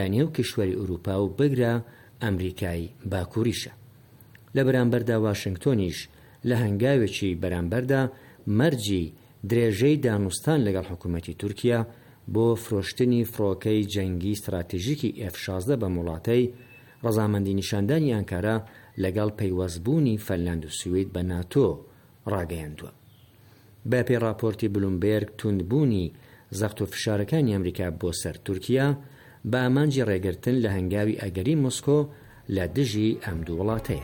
نێو کشوەری ئوروپا و بگرە ئەمریکای باکووریشە. لە بەرامبەردا واشنگتۆنیش لە هەنگاوێکی بەرامبەردا مەرجی درێژەی دانوستان لەگەڵ حکوومەتی تورکیا بۆ فرۆشتنی فڕۆکەی جەنگی استراتیژیکی F-16 بە وڵاتەی ڕەزامەندی نیشاندانی ئەنکارا لەگەڵ پەیوەستبوونی فەنلاند و سوید بە ناتۆ ڕاگەیاندووە. بە پێی راپۆرتی بلومبێرگ توندبوونی زەخت و فشارەکانی ئەمریکا بۆ سەر تورکیا بە ئامانجی ڕێگرتن لە هەنگاوی ئەگەری مۆسکۆ لە دژی ئەم دوو وڵاتەیە.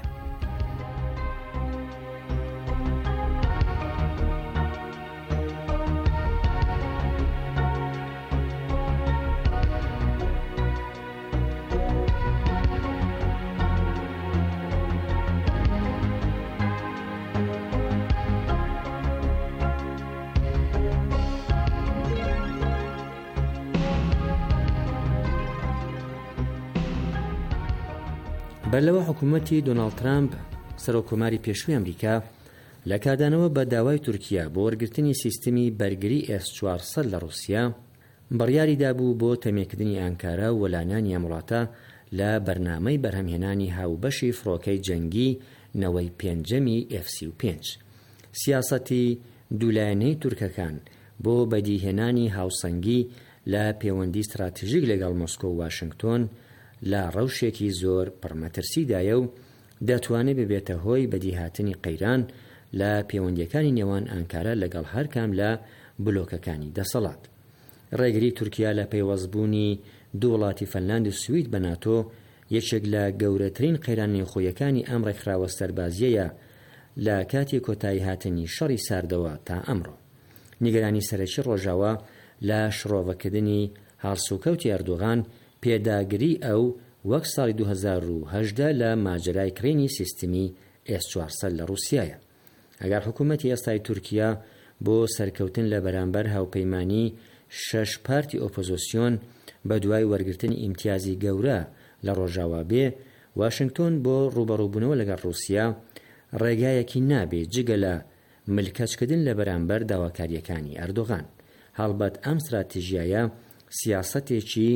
بەرلەوە حکوومەتی دۆناڵد ترامپ سەرۆکۆماری پێشووی ئەمریکا لە کادانەوە بە داوای تورکیا بۆ وەرگرتنی سیستمی بەرگری S-400 لە رووسیا بڕیاریدا بوو بۆ تەمێکردنی ئەنکارا و وەلانانی ئەم وڵاتە لە بەرنامەی بەرهەمهێنانی هاوبەشی فڕۆکەی جەنگی نەوەی پێنجەمی F-35. سیاسەتی دوولایەنەی تورکەکان بۆ بەدیهێنانی هاوسەنگی لە پەیوەندی استراتیژیک لەگەڵ مۆسکۆ و واشنگتۆن لە ڕەوشێکی زۆر پڕمەترسیدایە و دەتوانێت ببێتە هۆی بەدیهاتنی قەیران لە پەیوەندیەکانی نێوان ئەنکارا لەگەڵ هەرکام لە بلۆکەکانی دەسەڵات. ڕێگری تورکیا لە پەیوەستبوونی دوو وڵاتی فەنلاند و سوید بە ناتۆ یەکێک لە گەورەترین قەیرانی خۆیەکانی ئەم ڕێکخراوە سەربازیەیە لە کاتی کۆتایی هاتنی شەڕی ساردەوە تا ئەمڕۆ. نیگەرانی سەرەکی ڕۆژاوە لە شڕۆڤەکردنی هاڵسوکەوتی ئەردۆغان پێداگری ئەو وەک ساڵی 2018 لە ماجرای کرێنی سیستمی S-400 لە رووسایە. ئەگەر حکوومەتی ئێستای تورکیا بۆ سەرکەوتن لە بەرامبەر هاوپەیمانی 6 پارتی ئۆپۆزیسیۆن بە دوای وەرگرتنی ئیمتیازی گەورە لە ڕۆژاوا بێ، واشنگتۆن بۆ ڕوبەڕووبوونەوە لەگەڵ رووسیا ڕێگایەکی نابێت جگە لە ملکەچکردن لە بەرامبەر داواکاریەکانی ئەردۆغان. هەڵبەت ئەم استراتیژیایە سیاسەتێکی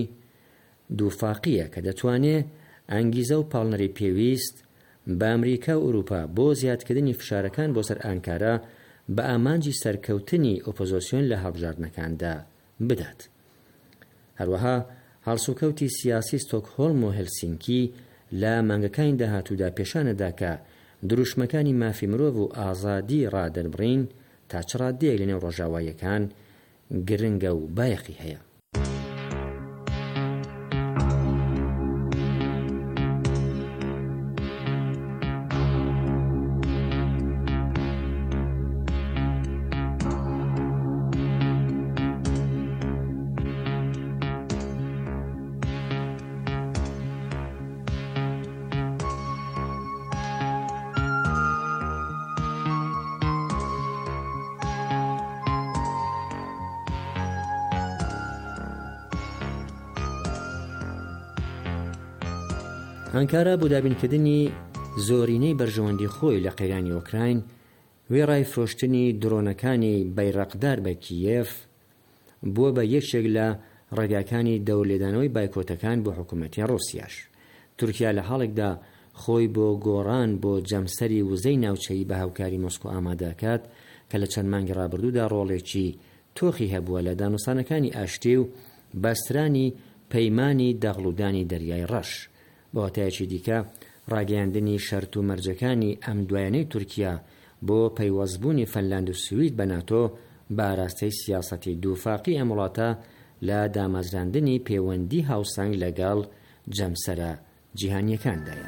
دووفاقیە کە دەتوانێت ئەنگیزە و پاڵنەری پێویست بە ئەمریکا و ئوروپا بۆ زیادکردنی فشارەکان بۆ سەر ئەنکارا بە ئامانجی سەرکەوتنی ئۆپۆزیسیۆن لە هەڵبژاردنەکاندا بدات. هەروەها هەڵسوکەوتی سیاسی ستۆکهۆڵم و هێلسینکی لە مانگەکانی داهاتوودا پێشانەدا کە دروشمەکانی مافی مرۆڤ و ئازادی ڕادەنبڕین تا چ ڕادەیەک لەنێو ڕۆژاواییەکان گرنگە و بایەقی هەیە. ئەنکارا بۆ دابینکردنی زۆرینەی بەرژەوەندی خۆی لە قەیرانی ئۆکراین وێڕای فرۆشتنی درۆنەکانی بەیڕەقدار بە کیێف بووە بە یەکێک لە ڕێگاکانی دەورلێدانەوەی بایکۆتەکان بۆ حکوومەتی ڕووسیاش. تورکیا لە حاڵێکدا خۆی بۆ گۆڕان بۆ جەمسەری وزەی ناوچەیی بە هاوکاری مۆسکۆ ئامادەکات کە لە چەند مانگی ڕابردوودا ڕۆڵێکی تۆخی هەبووە لە دانوستانەکانی ئاشتی و بەسترانی پەیمانی دەغڵودانی دەریای ڕەش. بەواتایەکی دیکە ڕاگەیاندنی شەرت و مەرجەکانی ئەم دوایانەی تورکیا بۆ پەیوەستبوونی فەنلاند و سوید بە ناتۆ بە ئاراستەی سیاسەتی دووفاقی ئەم وڵاتە لە دامەزراندنی پەیوەندی هاوسەنگ لەگەڵ جەمسەرە جیهانیەکاندایە.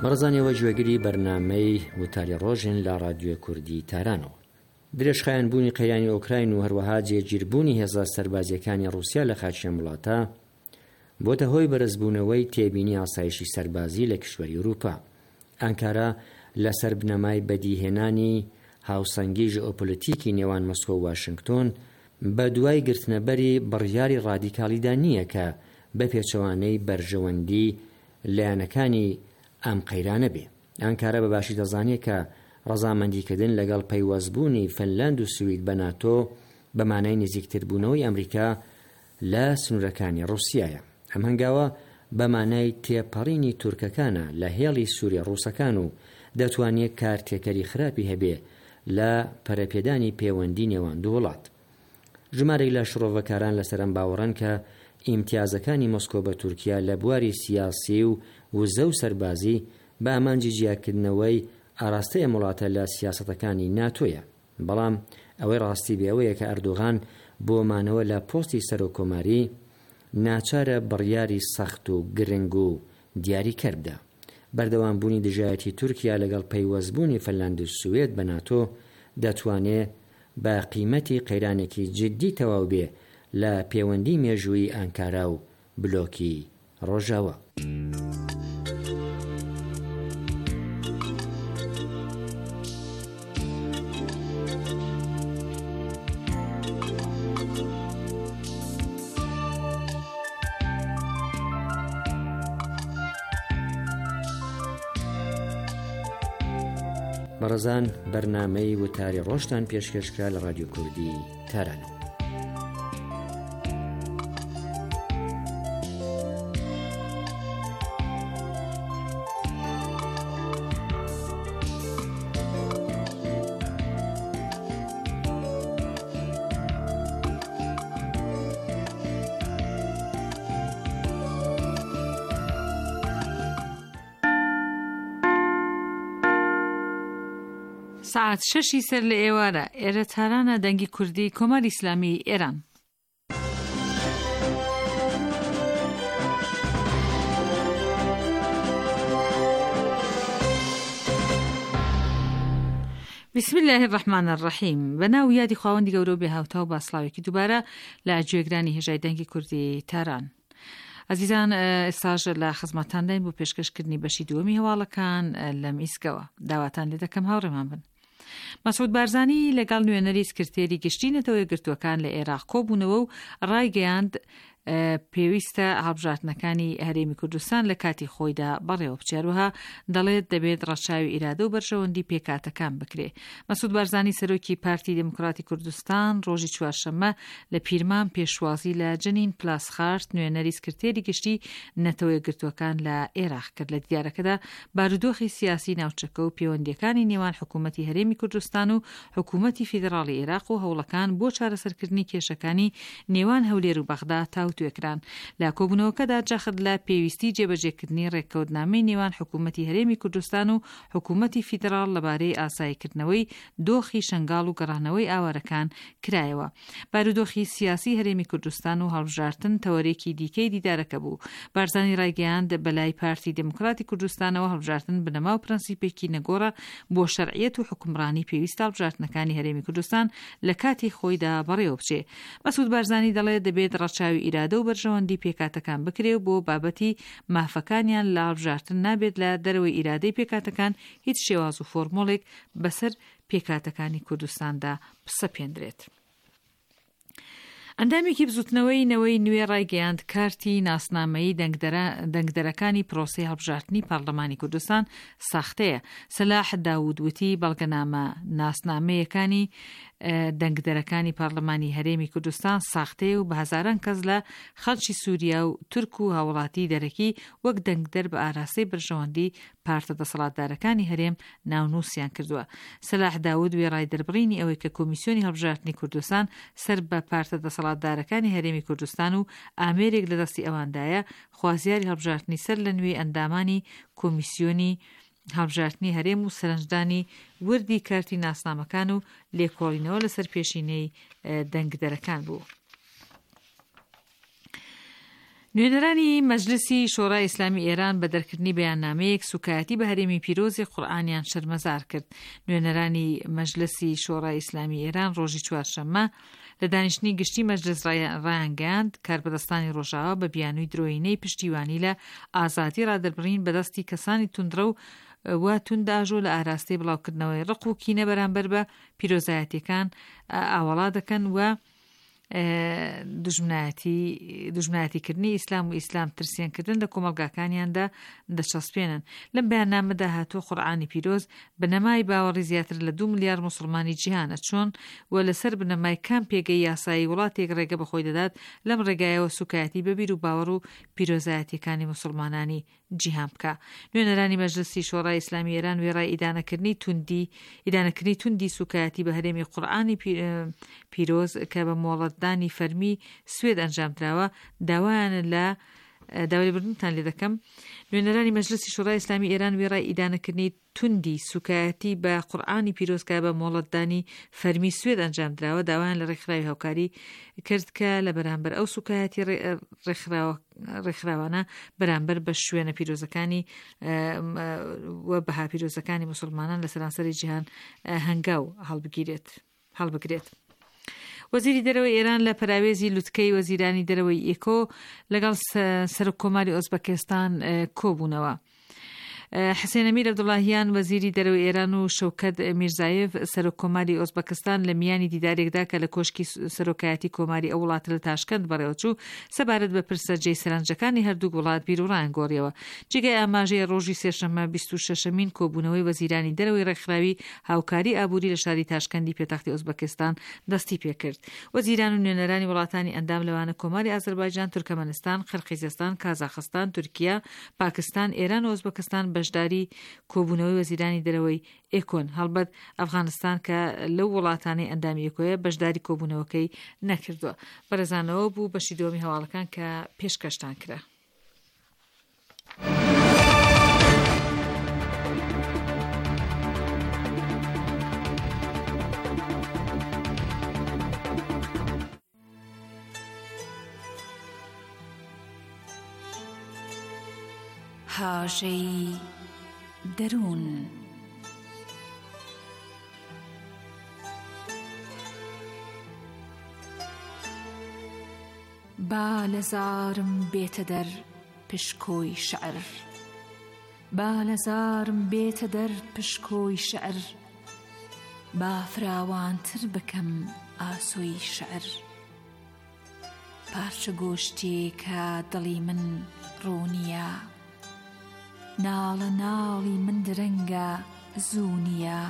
بەڕێزانەوە گوێگری بەرنامەی وتاری ڕۆژن لە رادیۆ کوردی تارانەوە. درێژخایەن بوونی قەیرانی ئۆکراین و هەروەها جێگیربوونی هێزە سەربازیەکانی رووسیا لە خاچی وڵاتە بۆتە هۆی بەرزبوونەوەی تێبینی ئاسایشی سەربازی لە کشوەری ئەوروپا. ئەنکارا لەسەر بنەمای بەدیهێنانی هاوسەنگی ژئۆپۆلیتیکی نێوان مۆسکۆ و واشنگتۆن بە دوای گرتنەبەری بڕیاری ڕادیکالیدا نییە کە بە پێچەوانەی بەرژەوەندی لایەنەکانی ئەم قەیرانە بێ. ئەنکارە بەباشی دەزانێت کە ڕەزامەندیکردن لەگەڵ پەیوەستبوونی فنلاند و سوید بە ناتۆ بەمانای نزیکتربوونەوەی ئەمریکا لە سنوورەکانی ڕووسیایە. ئەم هەنگاوە بەمانای تێپەڕینی تورکەکانە لە هێڵی سووری ڕووسەکان و دەتوانێت کارتێکەری خراپی هەبێ لە پەرەپێدانی پەیوەندی نێوان دوو وڵات. ژمارەی لە شڕۆڤەکاران لەسەرم باوەڕن کە ئیمتیازەکانی مۆسکۆ بە تورکیا لە بواری سیاسی و وزە و سەربازی بە ئامانجی جیاکردنەوەی ئاراستەیە وڵاتە لە سیاسەتەکانی ناتۆیە. بەڵام ئەوەی ڕاستی بێەوەیە کە ئەردۆغان بۆمانەوە لە پۆستی سەرۆکۆماری ناچارە بڕیاری سەخت و گرنگ و دیاریکەر بدە. بەردەوامبوونی دژایەتی تورکیا لەگەڵ پەیوەستبوونی فنلاند و سوێد بە ناتۆ دەتوانێت بە قیمەتی قەیرانێکی جدی تەواو بێ لە پەیوەندی مێژووی ئەنکارا و بلۆکی ڕۆژاوە. بەڕێزان بەرنامەی وتاری ڕۆژتان پێشکەشکرا لە رادیۆ کوردی تارانەوە. ساعت 6 سەر لە ئێوارە ئێرە تارانە دەنگی کوردی کۆماری ئیسلامی ئێران. بسم الله الرحمن الرحیم. بەناو یادی خواوەندی گەورە بێ هاوتا و باسڵاوێکی دووبارە لە گوێگرانی هێژای دەنگی کوردی تاران. عزیزان، ئێستاژ لە خزمەتان دەین بۆ پێشکەشکردنی بەشی دووەمی هەواڵەکان لە میسکەوە. داواتان لێ دەکەم هاوڕێمان بن. مەسعود بارزانی لەگەڵ نوێنەری سکرتێری گشتی نەتەوەی گرتووەکان لە عێراق کۆبوونەوە و ڕایگەیاند پێویستە هەڵبژاردنەکانی هەرێمی کوردستان لە کاتی خۆیدا بەڕێوە بچێروها دەڵێت دەبێت ڕەچاوی ئیرادە و بەرژەوەندی پێکاتەکان بکرێ. مەسعود بارزانی سەرۆکی پارتی دموکراتی کوردستان ڕۆژی چوارشەممە لە پیرمان پێشوازی لە جنین پلاسخارت نوێنەری سکرتێری گشتی نەتەوەی گرتووەکان لە عێراق کرد. لە دیارەکەدا بارودۆخی سیاسی ناوچەکە و پەیوەندیەکانی نێوان حکوومەتی هەرێمی کوردستان و حکوومەتی فیدراڵی عێراق و هەوڵەکان بۆ چارەسەرکردنی کێشەکانی نێوان هەولێر و بەغدا توێکران. لە کۆبوونەوەکەدا جەخت لە پێویستی جێبەجێکردنی ڕێککەوتنامەی نێوان حکوومەتی هەرێمی کوردستان و حکوومەتی فیدراڵ لەبارەی ئاساییکردنەوەی دۆخی شنگال و گەڕانەوەی ئاوارەکان کرایەوە. بارودۆخی سیاسی هەرێمی کوردستان و هەڵبژاردن تەوەرێکی دیکەی دیدارەکە بوو. بارزانی ڕایگەیاند بەلای پارتی دموکراتی کوردستانەوە هەڵبژاردن بنەما و پرەنسیپێکی نەگۆڕە بۆ شەرعیەت و حکومڕانی پێویستە هەڵبژاردنەکانی هەرێمی کوردستان لە کاتی خۆیدا بەڕێوە بچێ. مەسعود بارزانی دەڵێت دەبێت ڕەچاوی ئیرادە و بەرژەوەندی پێکاتەکان بکرێ و بۆ بابەتی مافەکانیان لە هەڵبژاردن نابێت لە دەرەوەی ئیرادەی پێکاتەکان هیچ شێواز و فۆرمۆڵێک بەسەر پێکاتەکانی کوردستاندا پسەپێندرێت. ئەندامێکی بزوتنەوەی نەوەی نوێ ڕایگەیاند کارتی ناسنامەیی دەنگدەرەکانی پرۆسەی هەڵبژاردننی پارلەمانی کوردستان ساختەیە. سەلاح داوود وتی بەڵگەنامە ناسنامەیەکانی دەنگدەرەکانی پارلەمانی هەرێمی کوردستان ساختەیە و بە هەزاران کەس لە خەڵکی سووریا و تورک و هاوڵاتی دەرەکی وەک دەنگدەر بە ئاراستەی بەرژەوەندی پارتە دەسەڵاتدارەکانی هەرێم ناونووسیان کردووە. سەلاح داوود وێ ڕایدەربڕینی ئەوەی کە کۆمیسیۆنی هەڵبژاردننی کوردستان سەر بە پارتە دەسەڵاتدارەکانی هەرێمی کوردستان و ئامێرێک لە دەستی ئەواندایە خوازیاری هەڵبژاردننی سەر لە نوێ ئەندامانی کۆمیسیۆنی هەڵبژاردننی هەرێم و سەرنجدانی وردی کارتی ناسنامەکان و لێکۆڵینەوە لەسەر پێشینەی دەنگدەرەکان بوو. نوێنەرانی مەجلسی شۆڕای ئیسلامی ئێران بە دەرکردنی بەیاننامەیەک سوکایەتی بە هەرێمی پیرۆزی قورئانیان شەرمەزار کرد. نوێنەرانی مەجلسی شۆڕای ئیسلامی ئێران ڕۆژی چوارشەممە لە دانیشتنی گشتی مەجلس ڕایانگەاند کاربەدەستانی ڕۆژاوا بە بیانووی درۆینەی پشتیوانی لە ئازادی ڕادەربڕین بەدەستی کەسانی توندرە و تونداژۆ لە ئاراستەی بڵاوکردنەوەی ڕق و کینە بەرامبەر بە پیرۆزایەتیەکان ئاوەڵا دەکەن و دژمنایەتیکردنی ئیسلام و ئیسلام ترسێنکردن لە کۆمەلگاکانیاندا دەچەسپێنن. لەم بەیاننامەدا هاتووە قورئانی پیرۆز بنەمای باوەڕی زیاتر لە 2 ملیار موسڵمانی جیهانە چۆن و لەسەر بنەمای کام پێگەی یاسایی وڵاتێک ڕێگە بەخۆی دەدات لەم ڕێگایەوە سوکایەتی بەبیر و باوەڕ و پیرۆزایەتیەکانی موسڵمانانی جیهان بکە. نوێنەرانی مەجلسی شۆڕای ئیسلامی ئێران وێڕای ئیدانەکردنی توندی سوکایەتی بە هەرێمی قورئانی پیرۆز کە بە مۆڵەتدانی فەرمی سوێد ئەنجامدراوە داوایان لە داوای بردنتان لێ دەکەم. نوێنەرانی مەجلسی شۆڕای ئیسلامی ئێران وێڕای ئیدانەکردنی توندی سوکایەتی بە قورئانی پیرۆز کە بە مۆڵەتدانی فەرمی سوێد ئەنجامدراوە داوایان لە ڕێکخراوی هاوکاری کرد کە لە بەرامبەر ئەو سوکایەتی ڕێکخراوانە بەرامبەر بە شوێنە پیرۆزەکانی و بەها پیرۆزەکانی موسڵمانان لە سەرانسەری جیهان هەنگاو هەڵبگرێت. وەزیری دەرەوەی ئێران لە پەراوێزی لوتکەی وەزیرانی دەرەوەی ئێکۆ لەگەڵ سەرۆکۆماری ئۆزبەکستان کۆبوونەوە. حسێن ئەمیر عەبدوڵاهیان وەزیری دەرەوەی ئێران و شەوکەت میرزایێڤ سەرۆکۆماری ئۆزبەکستان لە میانی دیدارێکدا کە لە کۆشکی سەرۆکایەتی کۆماری ئەو وڵاتە لە تاشکەند بەڕێوەچوو سەبارەت بە پرسەرجەی سەرنجەکانی هەردوو وڵات بیرۆڕایان گۆڕیەوە. جێگای ئاماژەیە ڕۆژی سێشەممە 26مین کۆبوونەوەی وەزیرانی دەرەوەی ڕێکخراوی هاوکاری ئابووری لە شاری تاشکەندی پێتەختی ئۆزبەکستان دەستی پێکرد. وەزیران و نوێنەرانی وڵاتانی ئەندام لەوانە کۆماری ئازەربایجان، تورکمەنستان، قەرقیزستان، کازاخستان، تورکیا، پاکستان، ئێران و ئۆزبەکستان بەشداری کۆبوونەوەی وەزیرانی دەرەوەی ئێکۆن. هەڵبەت ئەفغانستان کە لەو وڵاتانی ئەندامی ئێکۆیە بەشداری کۆبوونەوەکەی نەکردووە. بەرەزانەوە بوو بەشی دووەمی هەواڵەکان کە پێشکەشتان کرا. هاژەی دەروون با لەزارم بێتە دەر پشکۆی شعر، با لەزارم بێتە دەر پشکۆی شعر، با فراوانتر بکەم ئاسۆی شعر. پارچە گۆشتێکە دڵی من ڕوونیە، ناڵە ناڵی من درەنگە زوو نییە.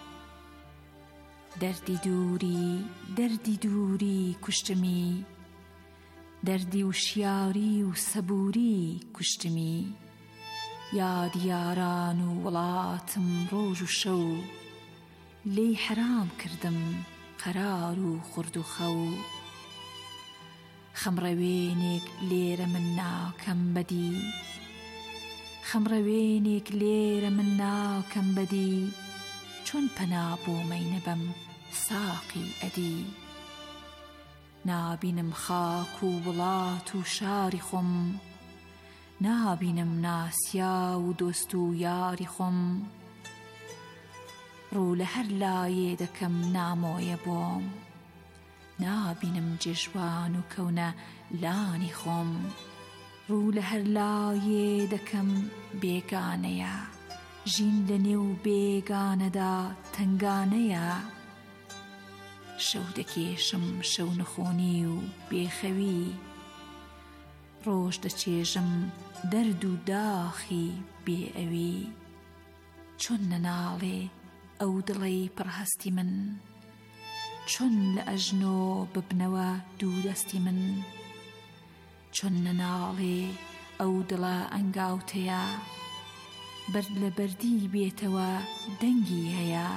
دەردی دووری کوشتمی، دەردی وشیاری و سەبووری کوشتمی. یادیاران و وڵاتم ڕۆژ و شەو، لێی حرام کردم قەرار و خورد و خەو. خەمڕەوێنێک لێرە من ناکەم بەدی، خەمڕەوێنێک لێرە من ناکەم بەدی. چۆن پەنا بۆمەی نەبەم ساقی ئەدی. نابینم خاک و وڵات و شاری خۆم، نابینم ناسیا و دۆست و یاری خۆم. ڕوو لە هەر لایێ دەکەم نامۆیە بۆم، نابینم جێژوان و کەونە لانی خۆم. ڕوو لە هەر لایێ دەکەم بێگانەیە، ژین لە نێو بێگانەدا تەنگانەیە. شەو دەکێشم شەو نەخۆنی و بێخەوی، ڕۆژ دەچێژم دەرد و داخی بێئەوی. چۆن نەناڵێ ئەو دڵەی پڕهەستی من، چۆن لە ئەژنۆ ببنەوە دوو دەستی من. چۆن نەناڵێ ئەو دڵە ئەنگاوتەیە، بەرد لە بەردی بێتەوە دەنگی هەیە.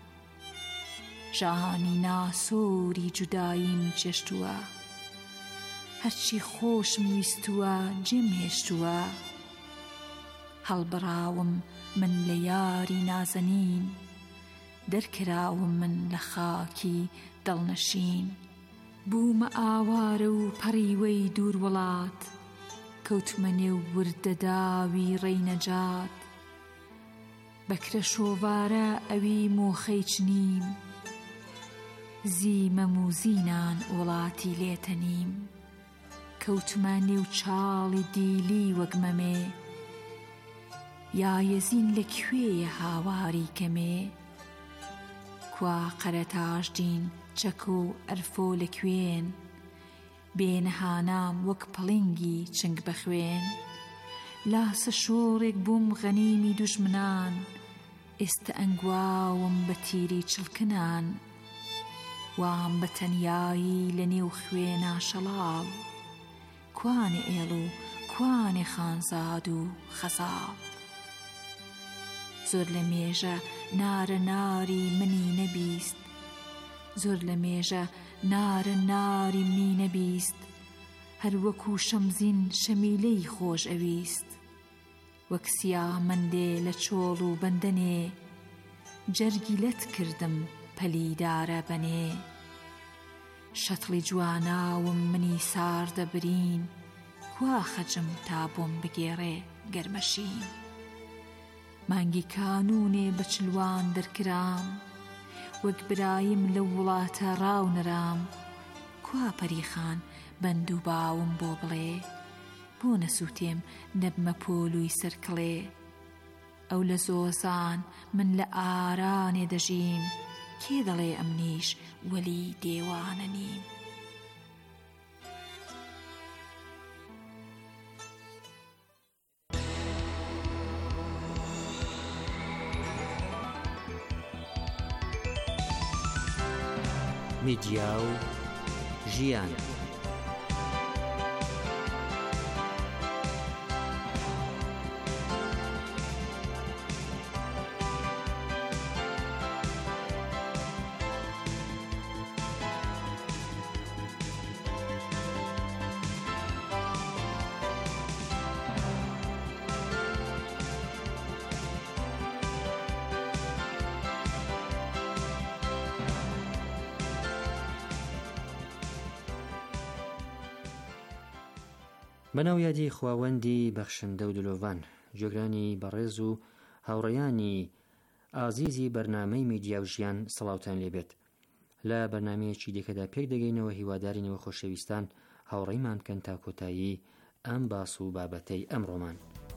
ژانی ناسۆری جوداییم چێشتووە، هەرچی خۆشم ویستووە جێم هێشتووە. هەڵبڕاوم من لە یاری نازەنین، دەرکراوم من لە خاکی دڵنەشین. بوومە ئاوارە و پەڕیوەی دوور وڵات، کەوتمە نێو وردەداوی ڕێی نەجات بەکرە شۆڤارە ئەوی مۆخەی چنیم زیمەم و زینان وڵاتی لێتەنیم کەوتمە نێو چاڵی دیلی وەگمەمێ یایەزین لەکوێیە هاواری کەمێ کوا قەرەتاژدین چەکە و ئەرفۆ لەکوێن بێنەهانام وەک پڵنگی چنگ بەخوێن لاسە شۆڕێک بووم غەنیمی دوژمنان ئێستا ئەنگواوم بە تیری چڵکنان وام بە تەنیایی لە نێو خوێنا شەڵاڵ کوانێ ئێڵ و کوانێ خانزاد و خەزاڵ زۆر لە مێژە نارە ناری منی نەبیست زۆر لە مێژە نارە ناری منی نەبیست هەر وەکو شەمزین شەمیلەی خۆش ئەویست وەک سیامەندێ لە چۆڵ و بەندەنێ جەرگی لەت کردم پەلیدارە بەنێ شەتڵی جواناوم منی ساردە برین کوا خەجم تا بۆم بگێڕێ گەرمەشین مانگی کانونێ بە چلوان دەرکرام وەک برایم لە وڵاتە ڕاو نەرام کوا پەریخان بەند و باوم بۆ بڵێ بۆ نەسووتێم نەبمە پۆلووی سەرکڵێ ئەو لە زۆزان من لە ئارانێ دەژیم کێ دەڵێ ئەمنیش وەلی دێوانە نیم میدیا و ژیان بەناو یادی خواوەندی بەخشندە و دلۆڤان جێگرانی بەڕێز و هاوڕێیانی ئازیزی بەرنامەی میدیا و ژیان سەڵاوتان لێبێت لە بەرنامەیەکی دیکەدا پێک دەگەینەوە هیوادارینەوە خۆشەویستان هاوڕێیمان بکەن تا کۆتایی ئەم باس و بابەتەی ئەمڕۆمان.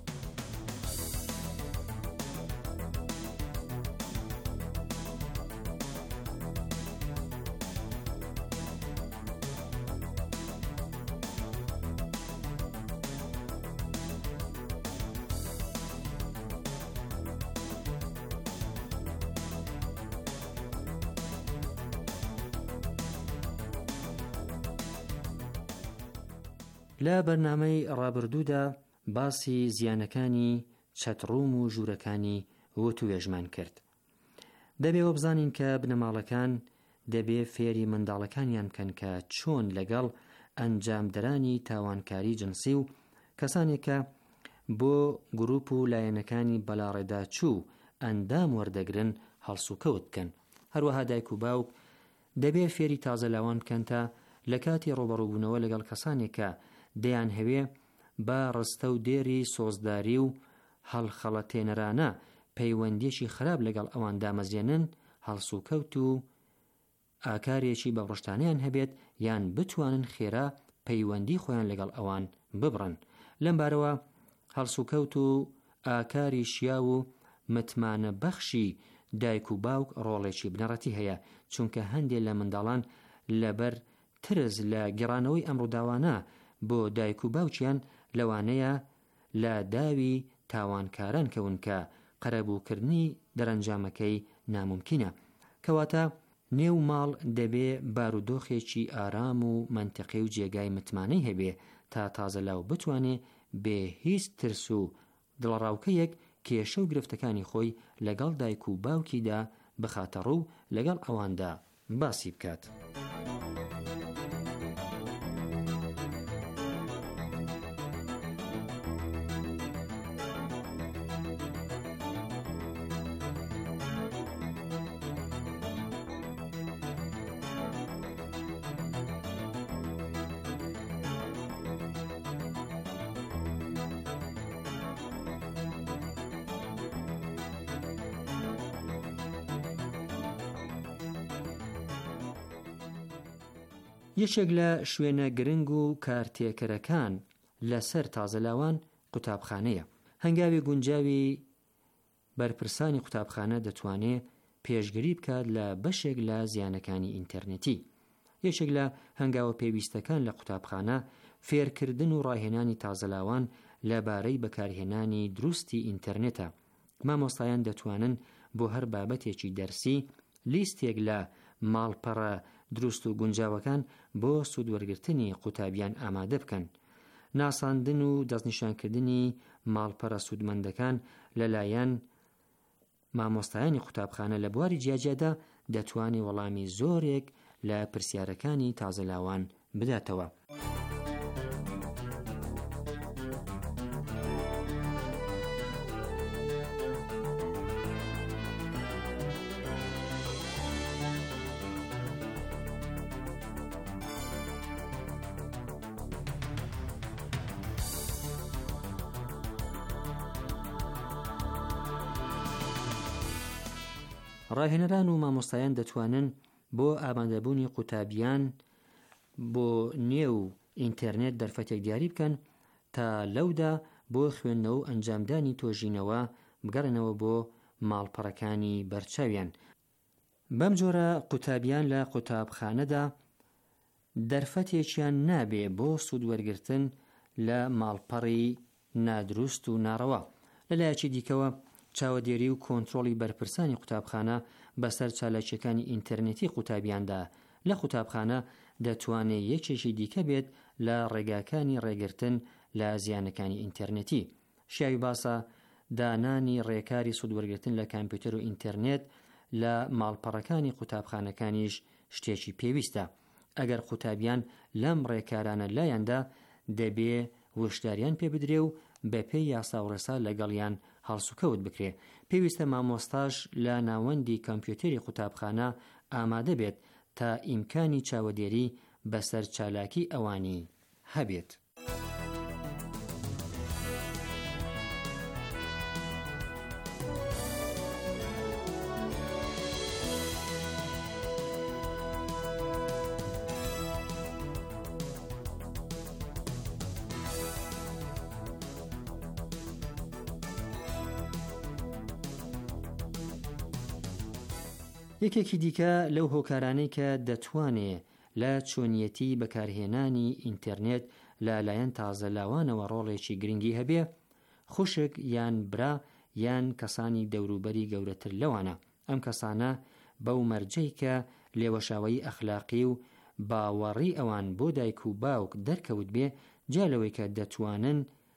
لە بەرنامەی ڕابردوودا باسی زیانەکانی چەتڕووم و ژوورەکانی وتوێژمان کرد. دەبێوە بزانین کە بنەماڵەکان دەبێ فێری منداڵەکانیان بکەن کە چۆن لەگەڵ ئەنجامدەرانی تاوانکاری جنسی و کەسانێکە بۆ گروپ و لایەنەکانی بەلاڕێدا چوو ئەندام وەردەگرن هەڵسوکەوت بکەن. هەروەها دایک و باوک دەبێ فێری تازەلاوان بکەن تا لە کاتی ڕۆبەڕووبوونەوە لەگەڵ کەسانێکە دەیان هەوێ بە ڕستە و دێری سۆزداری و هەڵخەڵەتێنەرانە پەیوەندیەکی خراپ لەگەڵ ئەوان دامەزێنن هەڵسوکەوت و ئاکارێکی بەڕشتانیان هەبێت یان بتوانن خێرا پەیوەندی خۆیان لەگەڵ ئەوان ببڕن. لەم بارەوە هەڵسوکەوت و ئاکاری شیا و متمانە بەخشی دایک و باوک ڕۆڵێکی بنەڕەتی هەیە، چونکە هەندێک لە منداڵان لەبەر ترس لە گەڕانەوەی ئەمڕۆداوانە بۆ دایک و باوکیان لەوانەیە لە داوی تاوانکاران کەون کە قەرەبووکردنی دەرەنجامەکەی ناممکینە. کەواتە نێو ماڵ دەبێ بارودۆخێکی ئارام و منتیقی و جێگای متمانەی هەبێ تا تازەلاو بتوانێ بێ هیچ ترس و دڵڕاوکەیەک کێشە و گرفتەکانی خۆی لەگەڵ دایک و باوکیدا بخاتە ڕوو لەگەڵ ئەواندا باسی بکات. یەکێک لە شوێنە گرنگ و کارتێکەرەکان لەسەر تازەلاوان قوتابخانەیە. هەنگاوی گونجاوی بەرپرسانی قوتابخانە دەتوانێت پێشگیری بکات لە بەشێک لە زیانەکانی ئینتەرنێتی. یەکێک لە هەنگاوە پێویستەکان لە قوتابخانە فێرکردن و ڕاهێنانی تازەلاوان لەبارەی بەکارهێنانی دروستی ئینتەرنێتە. مامۆستایان دەتوانن بۆ هەر بابەتێکی دەرسی لیستێک لە ماڵپەڕە دروست و گونجاوەکان بۆ سوودوەرگرتنی قوتابیان ئامادە بکەن. ناساندن و دەستنیشانکردنی ماڵپەڕە سوودمەندەکان لەلایەن مامۆستایانی قوتابخانە لە بواری جیاجیادا دەتوانێت وەڵامی زۆرێک لە پرسیارەکانی تازەلاوان بداتەوە. ڕاهێنەران و مامۆستایان دەتوانن بۆ ئامادەبوونی قوتابیان بۆ نێو ئینتەرنێت دەرفەتێک دیاری بکەن تا لەودا بۆ خوێندنەوە و ئەنجامدانی تۆژینەوە بگەڕێنەوە بۆ ماڵپەڕەکانی بەرچاویان. بەم جۆرە قوتابیان لە قوتابخانەدا دەرفەتێکیان نابێ بۆ سوودوەرگرتن لە ماڵپەڕی نادروست و ناڕەوا. لەلایەکی دیکەوە چاوەدێری و کۆنتڕۆڵی بەرپرسانی قوتابخانە بەسەر چالاکیەکانی ئینتەرنێتی قوتابیاندا لە قوتابخانە دەتوانێت یەکێکی دیکە بێت لە ڕێگاکانی ڕێگرتن لە زیانەکانی ئینتەرنێتی. شیاوی باسە دانانی ڕێکاری سوودوەرگرتن لە کامپیوتەر و ئینتەرنێت لە ماڵپەڕەکانی قوتابخانەکانیش شتێکی پێویستە. ئەگەر قوتابیان لەم ڕێکارانە لایەندا دەبێ وشداریان پێ بدرێ و بەپێی یاساوڕێسا لەگەڵیان هەڵسوکەوت بکرێ. پێویستە مامۆستاش لە ناوەندی کۆمپیوتەری قوتابخانە ئامادە بێت تا ئیمکانی چاوەدێری بەسەر چالاکی ئەوانی هەبێت. یەکێکی دیکە لەو هۆکارانەی کە دەتوانێت لە چۆنیەتی بەکارهێنانی ئینتەرنێت لەلایەن تازەلاوانەوە ڕۆڵێکی گرنگی هەبێ، خوشک یان برا یان کەسانی دەوروبەری گەورەتر لەوانە. ئەم کەسانە بەو مەرجەی کە لێوەشاوەی ئەخلاقی و باوەڕی ئەوان بۆ دایک و باوک دەرکەوت بێ، جالەوەی کە دەتوانن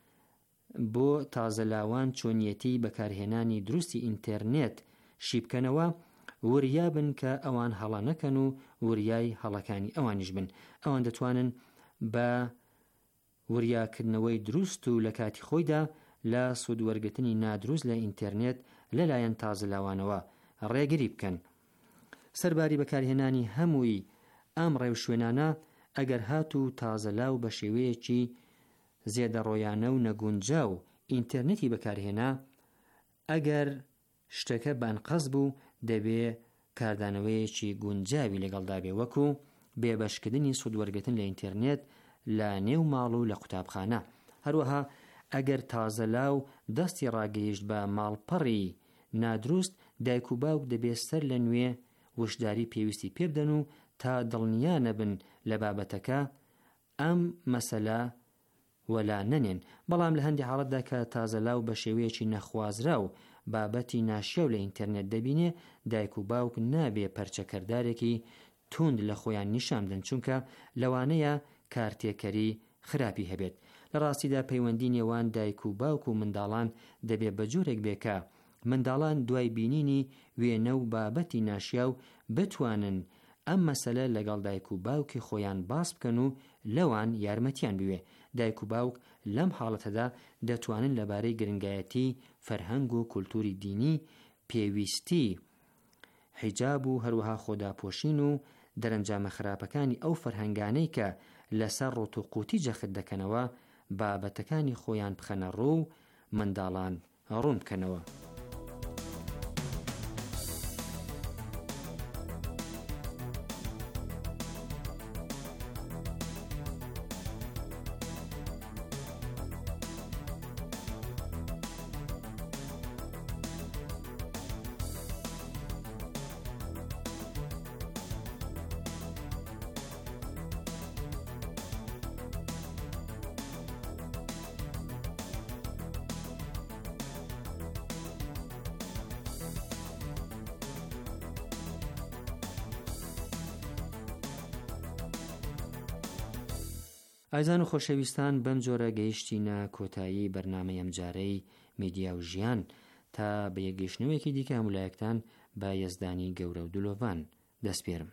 بۆ تازەلاوان چۆنیەتی بەکارهێنانی دروستی ئینتەرنێت شیبکەنەوە، وریابن کە ئەوان هەڵە نەکەن و وریای هەڵەکانی ئەوانیش بن. ئەوان دەتوانن بە وریاکردنەوەی دروست و لە کاتی خۆیدا لە سوودوەرگرتنی نادروست لە ئینتەرنێت لەلایەن تازەلاوانەوە ڕێگری بکەن. سەرباری بەکارهێنانی هەمووی ئەم ڕێو شوێنانە ئەگەر هات و تازەلاو بە شێوەیەکی زێدەڕۆیانە و نەگونجاو ئینتەرنێتی بەکارهێنا، ئەگەر شتەکە بانقەس بوو دەبێ کاردانەوەیەکی گونجاوی لەگەڵدا بێ، وەکو بێبەشکردنی سوودوەرگرتن لە ئینتەرنێت لە نێو ماڵ و لە قوتابخانە. هەروەها ئەگەر تازەلاو دەستی ڕاگەیشت بە ماڵپەڕی نادروست، دایک و باوک دەبێت سەر لە نوێ وشداری پێویستی پێ بدەن و تا دڵنیا نەبن لە بابەتەکە ئەم مەسەلە وەلا نەنێن. بەڵام لە هەندی حاڵەتدا کە تازەلاو بە شێوەیەکی نەخوازرا و بابەتی ناشیاو لە ئینتەرنێت دەبینێ، دایک و باوک نابێ پەرچەکەردارێکی توند لە خۆیان نیشان بدەن، چونکە لەوانەیە کارتێکەری خراپی هەبێت. لە ڕاستیدا پەیوەندی نێوان دایک و باوک و منداڵان دەبێ بە جۆرێک بێکە منداڵان دوای بینینی وێنە و بابەتی ناشیاو بتوانن ئەم مەسەلە لەگەڵ دایک و باوکی خۆیان باس بکەن و لەوان یارمەتیان بوێ. دایک و باوک لەم حاڵەتەدا دەتوانن لەبارەی گرنگایەتی فەرهەنگ و کولتوری دینی، پێویستی حیجاب و هەروەها خۆداپۆشین و دەرەنجامە خراپەکانی ئەو فەرهەنگانەی کە لەسەر ڕوت و قوتی جەخت دەکەنەوە بابەتەکانی خۆیان بخەنە ڕوو و منداڵان ڕوون بکەنەوە. ئازان و خۆشەویستان بەم جۆرە گەیشتینە کۆتایی بەرنامەی ئەمجارەی میدیا و ژیان تا بە یەکگەشتنەوەیەکی دیکە هەمولایەکتان بە یەزدانی گەورە و دلۆڤان دەست پێرم.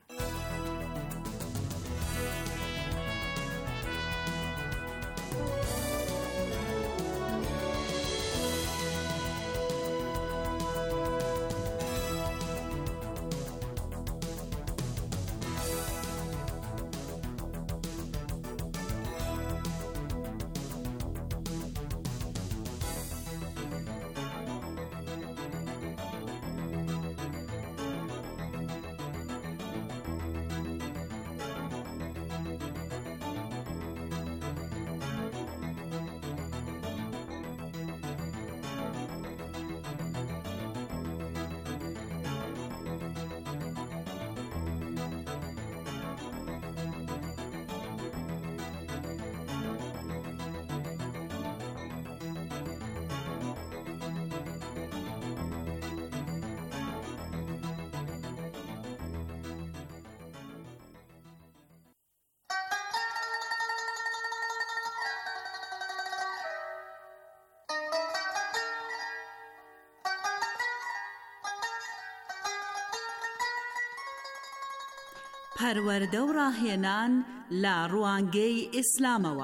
پەروەردە و ڕاهێنان لە ڕوانگەی ئیسلامەوە.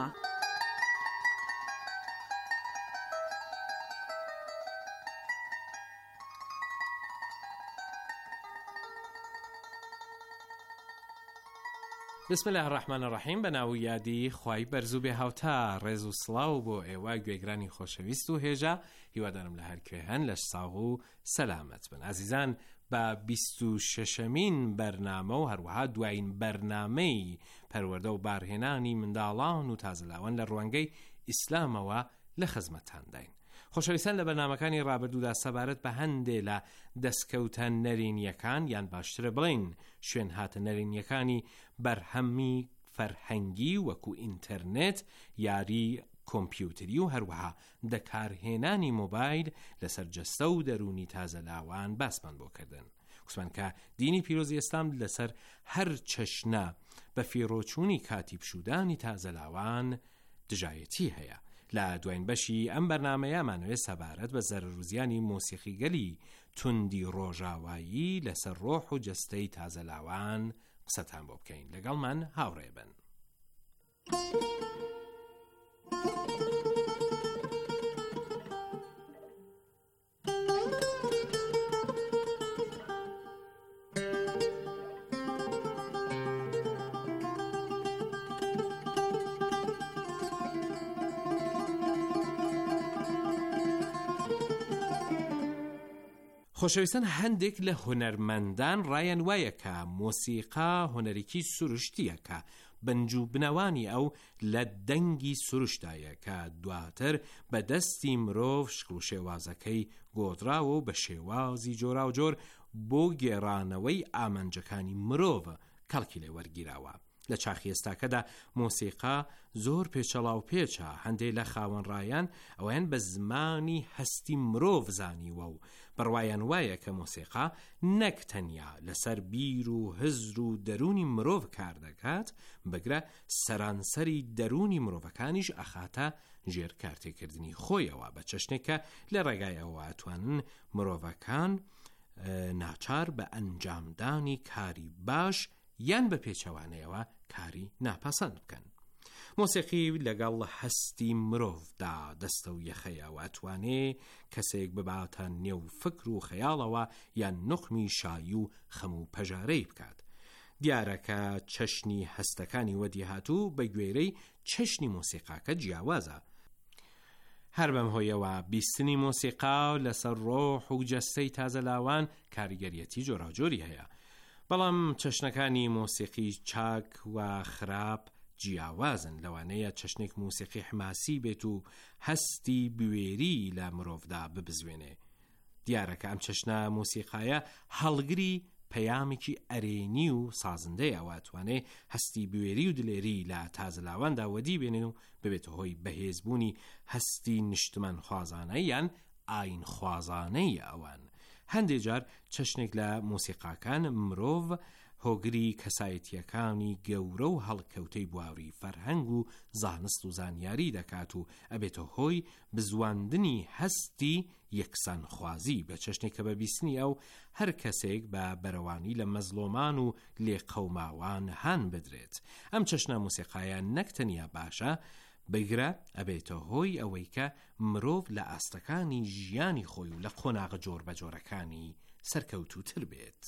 بسم الله الرحمن الرحیم. بەناو یادی خوای بەرزوو بێ هاوتا، ڕێز و سڵاو بۆ ئێوە گوێگرانی خۆشەویست و هێژە. هیوادارم لە هەر کوێ هەن لەش ساغ و سەلامەت بن. عزیزان، بە 26مین بەرنامە و هەروەها دوایین بەرنامەی پەروەردە و بارهێنانی منداڵان و تازەلاوان لە ڕوانگەی ئیسلامەوە لە خزمەتانداین. خۆشەویستان، لە بەرنامەکانی ڕابردوودا سەبارەت بە هەندێک لە دەستکەوتە نەرینیەکان یان باشترە بڵین شوێن هاتە نەرینیەکانی بەرهەمی فەرهەنگی وەکو ئینتەرنێت، یاری کۆمپیوتری و هەروەها دەکارهێنانی مۆبایل لەسەر جەستە و دەرونی تازەلاوان باسمان بۆ کردن. گوتمان کە دینی پیرۆزی ئیسلام لەسەر هەر چەشنە بە فیڕۆچوونی کاتی پشودانی تازەلاوان دژایەتی هەیە. لە دوایین بەشی ئەم بەرنامەیەمانوێت سەبارەت بە زەرروزیانی مۆسیقیگەلی توندی ڕۆژاوایی لەسەر ڕۆح و جەستەی تازەلاوان قسەتان بۆ بکەین. لەگەڵمان هاوڕێ بن. خۆشەویستان، هەندێک لە هونەرمەندان ڕایان وایە کە مۆسیقا هونەرێکی سروشتیە کە بنج و بنەوانی ئەو لە دەنگی سروشتایە کە دواتر بە دەستی مرۆڤ شکل و شێوازەکەی گۆدراوە و بە شێوازی جۆرا و جۆر بۆ گێڕانەوەی ئامانجەکانی مرۆڤ کەڵکی لێ وەرگیراوە. لە چاخی ئێستاکەدا مۆسیقا زۆر پێچەڵاو پێچە. هەندێک لە خاوەنڕایان ئەویان بە زمانی هەستی مرۆڤ زانیوە و بڕوایان وایە کە مۆسیقا نەک تەنیا لەسەر بیر و هزر و دەرونی مرۆڤ کار دەکات، بگرە سەرانسەری دەرونی مرۆڤەکانیش ئەخاتە ژێر کارتێکردنی خۆیەوە بە چەشنێکە لە ڕێگای ئەوە ئەتوانن مرۆڤەکان ناچار بە ئەنجامدانی کاری باش یان بە پێچەوانەیەوە کاری ناپەسەند بکەن. مۆسیقی لەگەڵ هەستی مرۆڤدا دەستە و یەخەیەوە ئەتوانێ کەسێک بباتە نێو فکر و خەیاڵەوە یان نوخمی شایی و خەم و پەژارەی بکات. دیارەکە چەشنی هەستەکانی وەدی هاتوو بە گوێرەی چەشنی مۆسیقاکە جیاوازە. هەر بەم هۆیەوە بیستنی مۆسیقا لەسەر ڕۆح و جەستەی تازەلاوان کاریگەریەتی جۆراوجۆری هەیە. بەڵام چەشنەکانی مۆسیقی چاک و خراپ جیاوازن. لەوانەیە چەشنێک مۆسیقی حماسی بێت و هەستی بوێری لە مرۆڤدا ببزوێنێ. دیارەکە ئەم چەشنە مۆسیقایە هەڵگری پەیامێکی ئەرێنی و سازندەیە و ئەتوانێ هەستی بوێری و دلێری لە تازەلاواندا وەدی بێنێ و ببێتە هۆی بەهێزبوونی هەستی نیشتمان خوازانە یان ئاین خوازانەی ئەوان. هەندێک جار چەشنێک لە مۆسیقاکان مرۆڤ هۆگری کەسایەتیەکانی گەورە و هەڵکەوتەی بواوری فەرهەنگ و زانست و زانیاری دەکات و ئەبێتە هۆی بزواندنی هەستی یەکسانخوازی بە چەشنێک کە بە بیستنی ئەو هەر کەسێک بە بەرەوانی لە مەزلۆمان و لێقەوماوان هان بدرێت. ئەم چەشنە موسیقایە نەک تەنیا باشە بگرە ئەبێتە هۆی ئەوەی کە مرۆڤ لە ئاستەکانی ژیانی خۆی و لە قۆناغ جۆر بە جۆرەکانی سەرکەوتووتر بێت.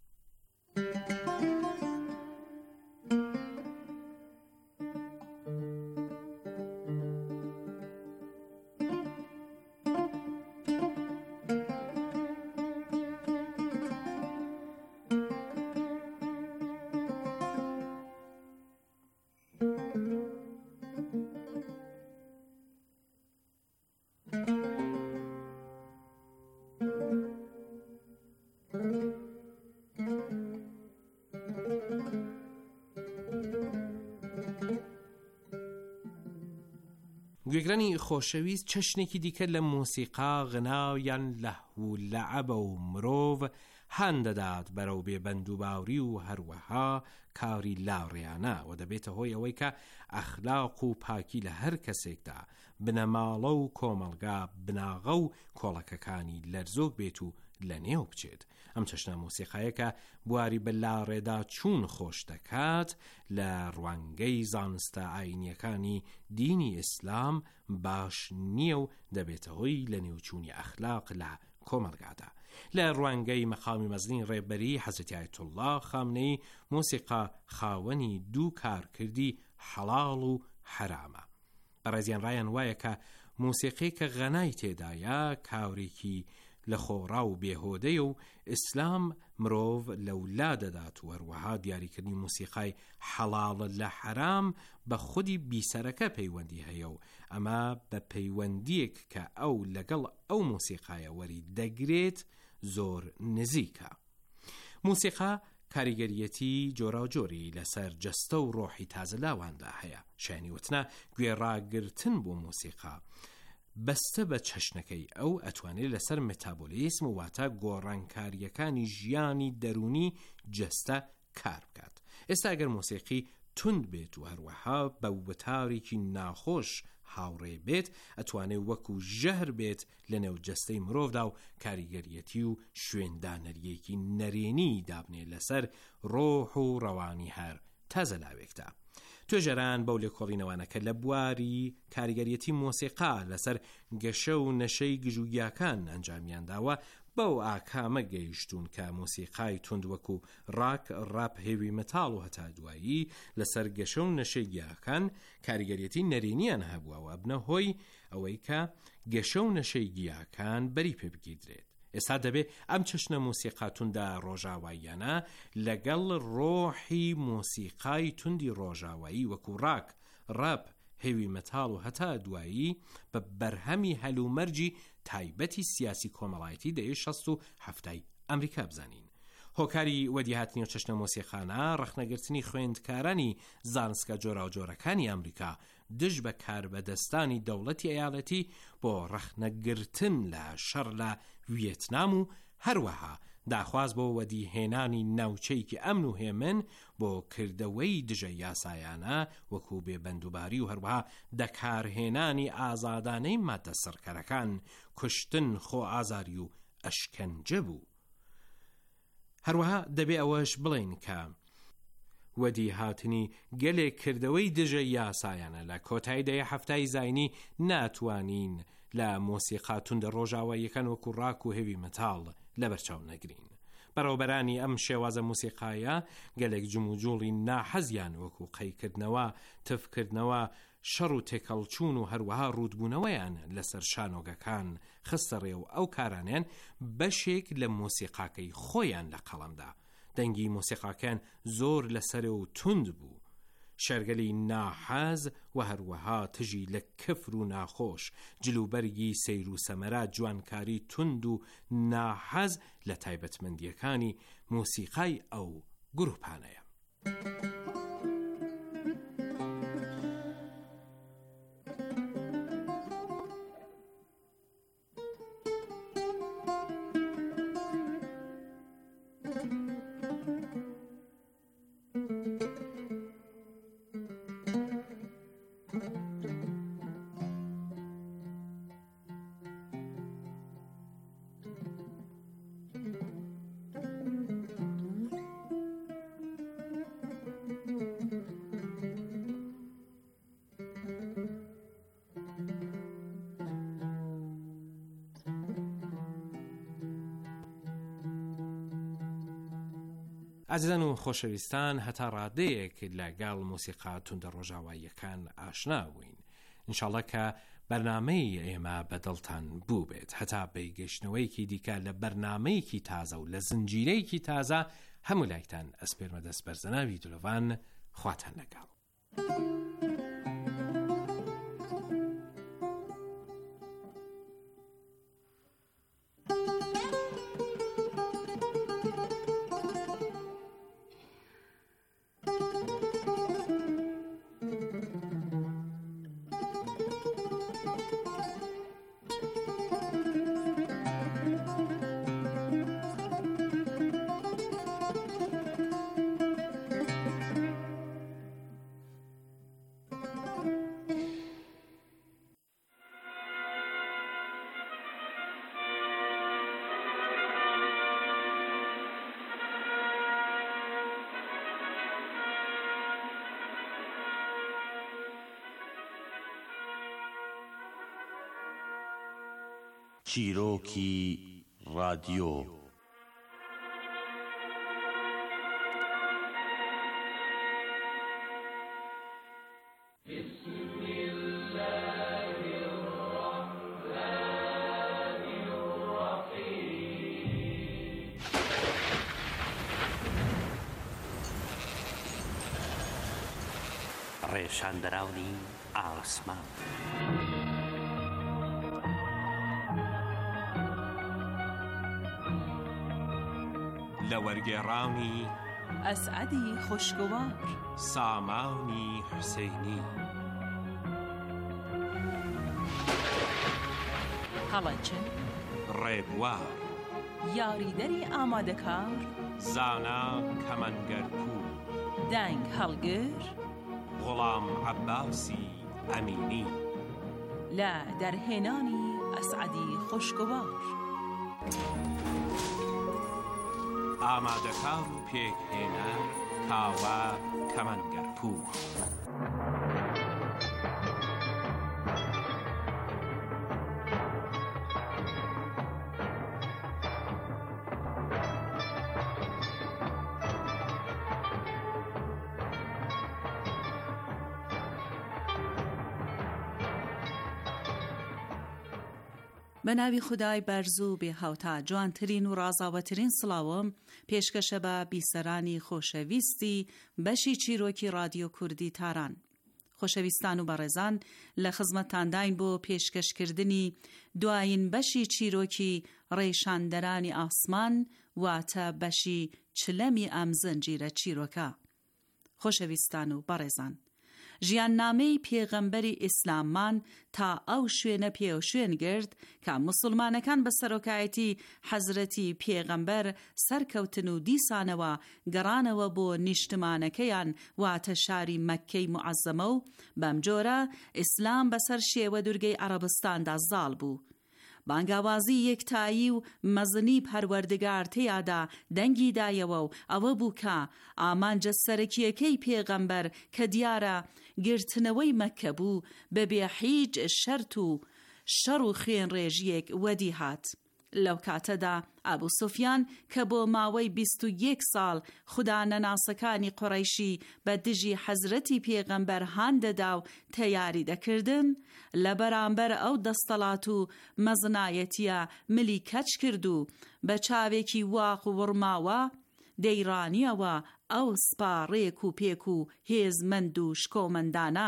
گوێگرانی خۆشەویست، چەشنێکی دیکە لە موسیقا غنا یان لەهو و لەعەبە و مرۆڤ هان دەدات بەرەو بێبەند و باوری و هەروەها کاری لاڕێیانە و دەبێتە هۆی ئەوەی کە ئەخلاق و پاکی لە هەر کەسێکدا بنەماڵە و کۆمەڵگا بناغە و کۆڵەکەکانی لەرزۆک بێت و لە نێو بچێت. ئەم چەشنە موسیقایەکە بواری بە لاڕێدا چوون خۆش دەکات لە ڕوانگەی زانستە ئاینیەکانی دینی ئیسلام باش نییە و دەبێتە هۆی لە نێوچوونی ئەخلاق لە کۆمەڵگادا. لە ڕوانگەی مەقامی مەزنی ڕێبەری حەزرەتی ئایەتوڵڵا خامنەی موسیقا خاوەنی دوو کارکردی حەڵاڵ و حرامە. بەڕێزیان ڕایان وایە کە موسیقی کە غەنای تێدایە کاورێکی لە خۆڕا و بێهۆدەیە و ئیسلام مرۆڤ لەولا دەدات و هەروەها دیاریکردنی موسیقای حەڵاڵ لە حرام بە خودی بیسەرەکە پەیوەندی هەیە و ئەمە بە پەیوەندیەک کە ئەو لەگەڵ ئەو موسیقایە وەری دەگرێت زۆر نزیکە. موسیقا کاریگەریەتی جۆرا و جۆری لەسەر جەستە و ڕۆحی تازە لاواندا هەیە. شایانی وتنە گوێڕاگرتن بۆ موسیقا بەستە بە چەشنەکەی ئەو ئەتوانێت لەسەر مێتابۆلیسم و واتە گۆڕانکاریەکانی ژیانی دەرونی جەستە کار بکات. ئێستا ئەگەر موسیقی تند بێت و هەروەها بە وتارێکی ناخۆش هاوڕێ بێت ئەتوانێت وەکو ژەهر بێت لە نێو جەستەی مرۆڤدا و کاریگەریەتی و شوێندانەریەکی نەرێنی دابنێت لەسەر ڕۆح و ڕەوانی هەر تازە لاوێکدا. توێژەران بەو لێکۆڵینەوانەکە لە بواری کاریگەریەتی مۆسیقا لەسەر گەشە و نەشەی گژوگیاکان ئەنجامیان داوە بەو ئاکامە گەیشتون کە مۆسیقای تند وەکو ڕاک، ڕاپ، هێوی مەتاڵ و هەتا دوایی لەسەر گەشە و نەشەی گیاکان کاریگەریەتی نەرێنیان هەبووە و بنە هۆی ئەوەی کە گەشە و نەشەی گیاکان بەری پێ بگیدرێت. ئێستا دەبێت ئەم چەشنە موسیقا توندە ڕۆژاواییانە لەگەڵ ڕۆحی موسیقای توندی ڕۆژاوایی وەکو ڕاک، ڕاپ، هێوی مەتاڵ و هەتا دوایی بە بەرهەمی هەلومەرجی تایبەتی سیاسی کۆمەڵایەتی دەیە 1970 ئەمریکا بزانین. هۆکاری وەدیهاتنی و چەشنە مۆسیقانە ڕەخنەگرتنی خوێندکارانی زانستگا جۆرا و جۆرەکانی ئەمریکا دژ بە کاربەدەستانی دەوڵەتی ئەیالەتی بۆ ڕەخنەگرتن لە شەڕ لە ڤیێتنام و هەروەها داخواز بۆ وەدیهێنانی ناوچەیەکی ئەمن و هێمن بۆ کردەوەی دژە یاسایانە وەکو بێبەندوباری و هەروەها دەکارهێنانی ئازادانەی مادە سەرکەرەکان، کوشتن، خۆ ئازاری و ئەشکەنجە بوو. هەروەها دەبێ ئەوەش بڵێن کە وەدیهاتنی گەلێک کردەوەی دژە یاسایانە لە کۆتایی دەیە هەفتای زاینی ناتوانین لە مۆسیقا توندە ڕۆژاواییەکان وەکو ڕاک و هێوی مەتاڵ لەبەرچاو نەگرین. بەڕێوەبەرانی ئەم شێوازە موسیقایە گەلێک جموجوڵی ناحەزیان وەکو قەیکردنەوە، تفکردنەوە، شەڕ و تێکەڵچوون و هەروەها ڕوودبوونەوەیان لەسەر شانۆگەکان خستە ڕێو ئەو کارانیان بەشێک لە مۆسیقاکەی خۆیان لە قەڵەمدا. دەنگی مۆسیقاکان زۆر لەسەر و تند بوو. شەرگەلی ناحەز و هەروەها تژی لە کفر و ناخۆش، جلوبەرگی سەیر و سەمەرە، جوانکاری تند و ناحەز لە تایبەتمەندیەکانی مۆسیقای ئەو گروپانەیە. عزیزان و خۆشەویستان، هەتا ڕادەیەک لەگەڵ موسیقا توندە ڕۆژاواییەکان ئاشنا بووین. ئینشاڵڵا کە بەرنامەی ئێمە بەدڵتان بوو بێت، هەتا بەیگەشتنەوەیکی دیکە لە بەرنامەیەکی تازە و لە زنجیرەیەکی تازە هەموو لایتان ئەسپێرمە دەست بەرزەناوی دلۆڤان. خواتان لەگەڵ. چیرۆکی رادیۆ. ڕێشاندەراونی ئاسمان. لە وەرگێڕانی ئەسعەدی خوشگوار، سامانی حوسێنی، هەڵەچن، ڕێبوار، یاریدەری ئامادەکار، زانا کەمەنگەرپوو، دەنگ هەڵگر، غوڵام عەباسی ئەمینی. لە دەرهێنانی ئەسعەدی خوشگوار. ئامادەکار و پێکهێنەر کاوە کەمەنگەرپوو. بە ناوی خودای بەرزوو بێ هاوتا، جوانترین و ڕازاوەترین سڵاوم پێشکەشە بە بیسەرانی خۆشەویستی بەشی چیرۆکی رادیۆ کوردی تاران. خۆشەویستان و بەڕێزان، لە خزمەتانداین بۆ پێشکەشکردنی دوایین بەشی چیرۆکی ڕێشاندەرانی ئاسمان، واتە بەشی چلەمی ئەم زنجیرە چیرۆکە. خۆشەویستان و بەڕێزان، ژیاننامەی پێغەمبەری ئیسلامان تا ئەو شوێنە پێوشوێن گرت کە موسڵمانەکان بە سەرۆکایەتی حەزرەتی پێغەمبەر سەرکەوتن و دیسانەوە گەڕانەوە بۆ نیشتمانەکەیان، واتە شاری مەککەی موعەززەمە، و بەم جۆرە ئیسلام بەسەر شێوە دوورگەی عەرەبستاندا زاڵ بوو. بانگاوازی یەکتایی و مەزنی پەروەردگار تێیادا دەنگی دایەوە و ئەوە بوو کە ئامانجە سەرەکیەکەی پێغەمبەر کە دیارە گرتنەوەی مەککە بوو بەبێ هیچ شەرت و شەڕ و خوێن ڕێژیەک وەدی هات. لەو کاتەدا ئەبوو سوفیان کە بۆ ماوەی 21 ساڵ خودانەناسەکانی قوڕەیشی بە دژی حەزرەتی پێغەمبەر هاندەدا و تەیاری دەکردن، لە بەرامبەر ئەو دەستەڵات و مەزنایەتیە ملی کەچ کرد و بە چاوێکی واق و وڕماوە دەیڕانیەوە ئەو سپا ڕێک و پێک و هێزمەند و شکۆمەندانە.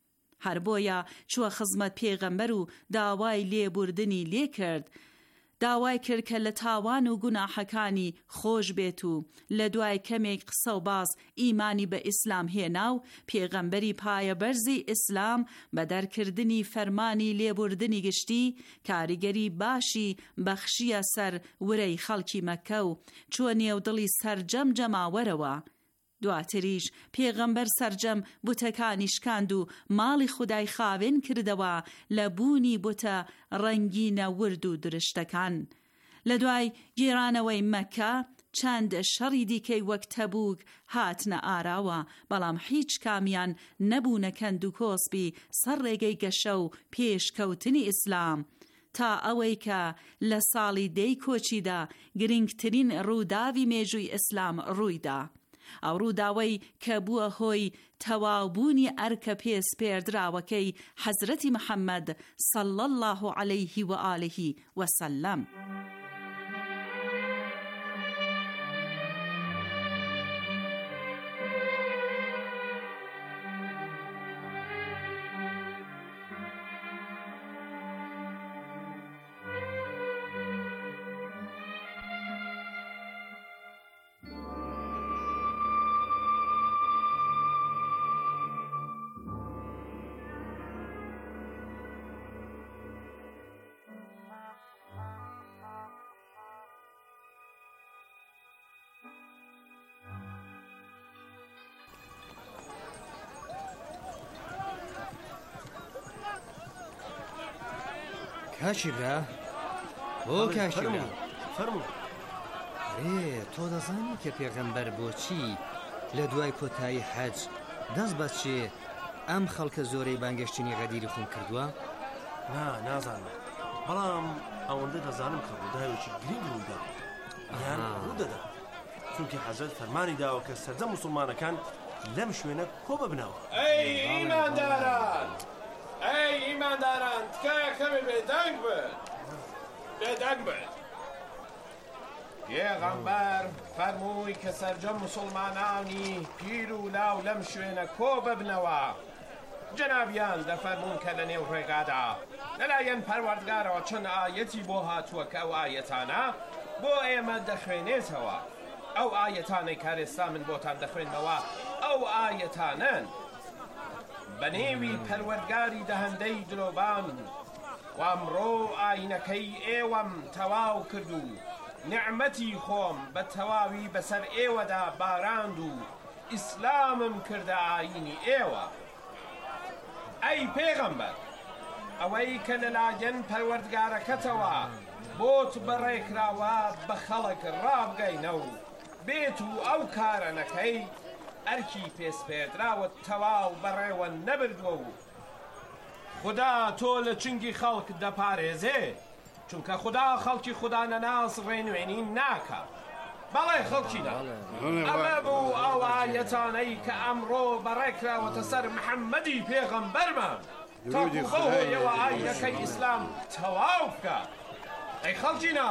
هەر بۆیە چووە خزمەت پێغەمبەر و داوای لێبوردنی لێ کرد. داوای کرد کە لە تاوان و گوناحەکانی خۆش بێت و لە دوای کەمێک قسە و باس ئیمانی بە ئیسلام هێنا و پێغەمبەری پایە بەرزی ئیسلام بە دەرکردنی فەرمانی لێبوردنی گشتی کاریگەری باشی بەخشیە سەر ورەی خەڵکی مەککە و چووە نێو دڵی سەرجەم جەماوەرەوە. دواتریش پێغەمبەر سەرجەم بوتەکانی شکاند و ماڵی خودای خاوێن کردەوە لە بوونی بوتە ڕەنگینە ورد و درشتەکان. لە دوای گێرانەوەی مەکە چەند شەڕی دیکەی وەک تەبوک هاتنە ئاراوە، بەڵام هیچ کامیان نەبوونە کەند و کۆسبی سەر ڕێگەی گەشە و پێشکەوتنی ئیسلام، تا ئەوەی کە لە ساڵی دەی کۆچیدا گرنگترین ڕووداوی مێژووی ئیسلام ڕوویدا. ئەو ڕووداوەی کە بووە هۆی تەواوبوونی ئەرکە پێسپێردراوەکەی حەزرەتی محەممەد صەڵی الله عەلەیه و ئالێه وسەلەم. کاشیبرا بۆ کاشیبرا فەرموو. تۆ دەزانی کە پێغەمبەر بۆچی لە دوای کۆتایی حەج دەست بەچێ ئەم خەڵکە زۆرەی بانگەشتنی غەدیری خۆم کردووە؟ نازانم، بەڵام ئەوەندە دەزانم کە ڕووداوێکی گرنگ ڕوویدا یان ڕوودەدا، چونکە حەزرەت فەرمانی داوە کە سەرجەم موسڵمانەکان لەم شوێنە کۆ ببنەوە. ئەی ئیمانداران تکایە کەمێ بێدەنگ بن. پێغەمبەر فەرمووی کە سەرجەم موسڵمانانی پیر و لاو لەم شوێنە کۆ ببنەوە. جەنابیان دەفەرمون کە لە نێو ڕێگادا لەلایەن پەروەردگارەوە چەند ئایەتی بۆ هاتووە کە ئەو ئایەتانە بۆ ئێمە دەخوێنێتەوە. ئەو ئایەتانەی کارێستا من بۆتان دەخوێنمەوە ئەو ئایەتانن بەنێوی پەروەردگاری دەهەندەی دلۆبان، و ئەمڕۆ ئاینەکەی ئێوەم تەواو کرد و نعمەتی خۆم بە تەواوی بەسەر ئێوەدا باراند و ئیسلامم کردە ئاینی ئێوە. ئەی پێغەمبەر، ئەوەی کە لەلایەن پەروەردگارەکەتەوە بۆت بەڕێکراوە بە خەڵک ڕابگەینە و بێت و ئەو کارە نەکەی ئەرکی پێسپێردراوە تەواو بەڕێوە نەبردووە و خدا تۆ لە چنگی خەڵک دەپارێزێ، چونکە خدا خەڵکی خدا نەناس ڕێنوێنی ناکە. بەڵێ خەڵکیدا، ئەمە بوو ئەو ئایەتانەی کە ئەمڕۆ بەڕێکراوەتە سەر محەممەدی پێغەمبەرمان تاکو بەهۆیەوە ئاینەکەی ئیسلام تەواو بکە. ئەی خەڵکینا،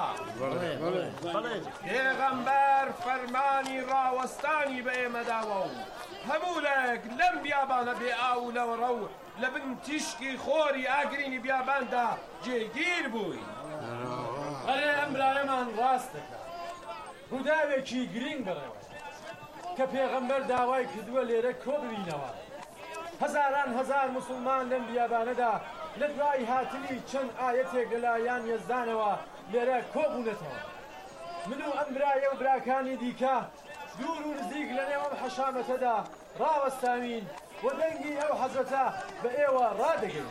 پێغەمبەر فەرمانی ڕاوەستانی بە ئێمەداوە و هەموو لایەک لەم بیابانە بێ ئاو لەوەڕە و لە بن تیشکی خۆری ئاگرینی بیاباندا جێگیر بووی. ئەرێ ئەم برایەمان ڕاست دەکات، ڕووداوێکی گرنگ بڕێوە کە پێغەمبەر داوای کردووە لێرە کۆ ببینەوە. هەزاران هەزار موسڵمان لەم بیابانەدا لە دوای هاتنی چەند ئایەتێک لەلایەن یەزدانەوە لێرە کۆ بوونەتەوە. من و ئەم برایە و براکانی دیکە دوور و نزیک لە نێو ئەم حەشامەتەدا ڕاوەستاوین و دەنگی ئەو حەزرەتە بە ئێوە ڕادەگەین.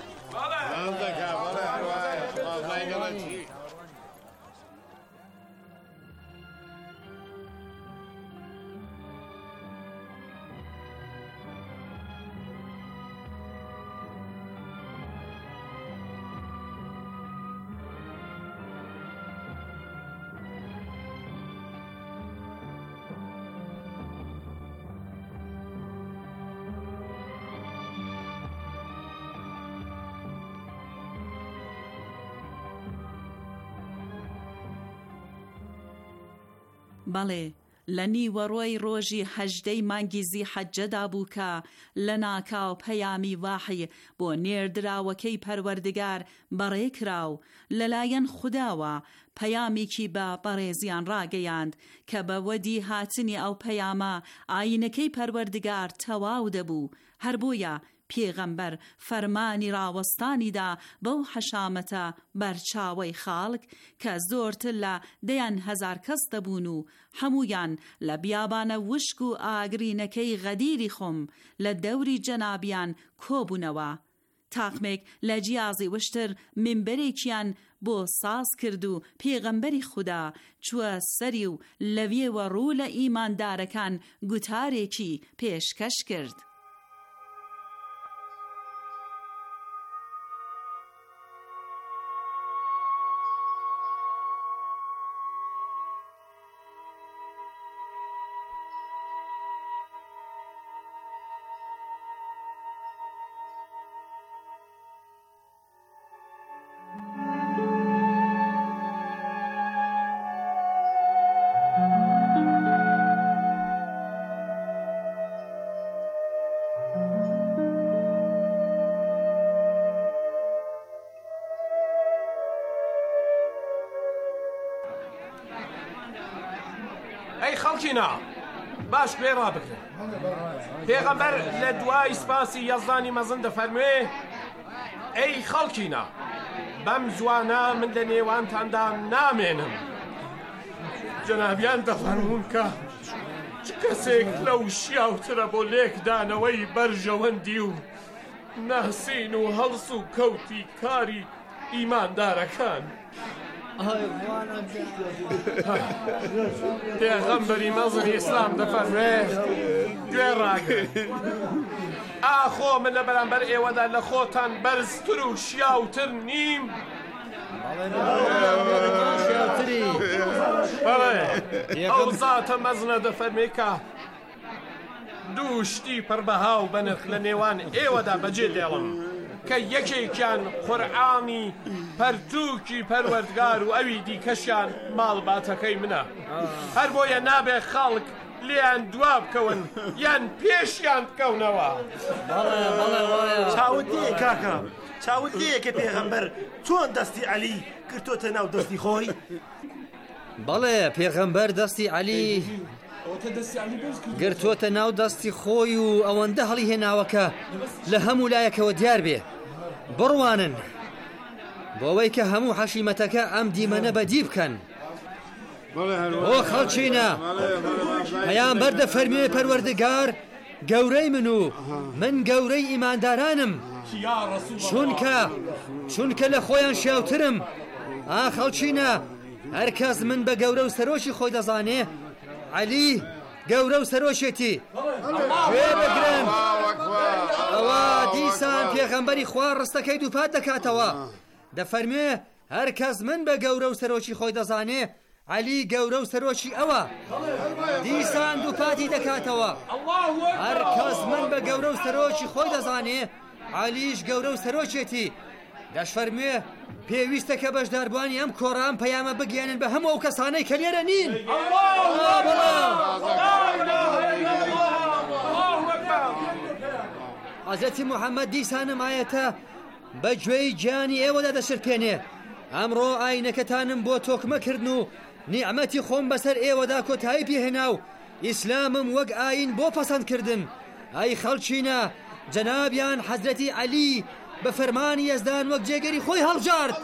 بەڵێ لە نیوەڕۆی ڕۆژی هەژدەی مانگی زیحەجەدا بوو کە لە ناکاو پەیامی واحی بۆ نێردراوەکەی پەروەردگار بەڕێکراو لەلایەن خوداوە پەیامێکی بە بەڕێزیان ڕاگەیاند کە بە وەدی هاتنی ئەو پەیامە ئاینەکەی پەروەردگار تەواو دەبوو. هەر بۆیە پێغەمبەر فەرمانی ڕاوەستانیدا بەو حەشامەتە بەرچاوەی خاڵک کە زۆرتر لە 10,000 کەس دەبوون و هەمویان لە بیابانە وشک و ئاگرینەکەی غەدیری خۆم لە دەوری جەنابیان کۆبوونەوە. تاقمێک لە جیازی وشتر منبەرێکیان بۆ ساز کرد و پێغەمبەری خوددا چووە سەری و لەوێوە ڕوو لە ئیماندارەکان گوتارێکی پێشکەش کرد. ئەی خەڵکینا باش گوێ ڕابکرن. پێغەمبەر لە دوای سپاسی یەزدانی مەزن دەفەرموێ ئەی خەڵکینا بەم زوانە من لە نێوانتاندا نامێنم. جەنابیان دەفەرمون کە چ کەسێک لەو شیاوترە بۆ لێکدانەوەی بەرژەوەندی و ناسین و هەڵس و کەوتی کاری ئیماندارەکان. پێغەمبەری مەزن ئیسلام دەفەرمێ گوێ ڕاگرن ئاخۆ من لە بەرامبەر ئێوەدا لە خۆتان بەرزتر و شیاوتر نیم. ئەو زاتە مەزنە دەفەرمێ کە دوو شتی پڕبەها و بەنرخ لە نێوان ئێوەدا بەجێ دێڵم کە یەکێکیان قورئانی پەرتووکی پەروەردگار و ئەوی دیکەشیان ماڵباتەکەی منە. هەر بۆیە نابێ خەڵک لیان دوا بکەون یان پێشیان بکەونەوە. چاوت دێ کاکە، چاوت دێ کە پێغەمبەر چۆن دەستی عەلی کردۆتە ناو دەستی خۆی؟ بەڵێ پێغەمبەر دەستی عەلی گرتوۆتە ناو دەستی خۆی و ئەوەندە هەڵی هێناوەکە لە هەموو لایەکەوە دیار بێ. بڕوانن بۆەوەی کە هەموو حەشیمەتەکە ئەم دیمەنە بەدی بکەن. ئۆ خەڵچینە پەیامبەر دەفەرمێ پەروەردگار گەورەی من و من گەورەی ئیماندارانم چونکە لە خۆیان شێوترم. خەڵچینە هەر کەس من بە گەورە و سەرۆشی خۆی دەزانێ عەلی گەورە و سەرۆشێتی. گوێ بگرن ئەوە دیسان پێغەمبەری خوا ڕستەکەی دووپات دەکاتەوە. دەفەرمێ هەر کەس من بە گەورە و سەرۆشی خۆی دەزانێ عەلی گەورە و سەرۆشی ئەوە دیسان دووپاتی دەکاتەوە. هەر کەس من بە گەورە و سەرۆشی خۆی دەزانێ عەلیش گەورە و سەرۆشێتی. دەشفەرمێ پێویستە کە بەشداربوانی ئەم کۆڕام پەیامە بگەێنن بە هەموو ئەو کەسانەی کە لێرە نین. حەزرەتی موحەممەد دیسانم ئاەتە بە گوێی گیانی ئێوەدا دەشرپێنێ. ئەمڕۆ ئاینەکەتانم بۆ تۆکمەکردن و نیعمەتی خۆم بەسەر ئێوەدا کۆتایی پێهێنا و ئیسلامم وەک ئاین بۆ پەسەند ئەی خەڵچینە جەنابیان حەزرەتی عەلی بە فەرمانی یەزدان وەک جێگەری خۆی هەڵبژارد.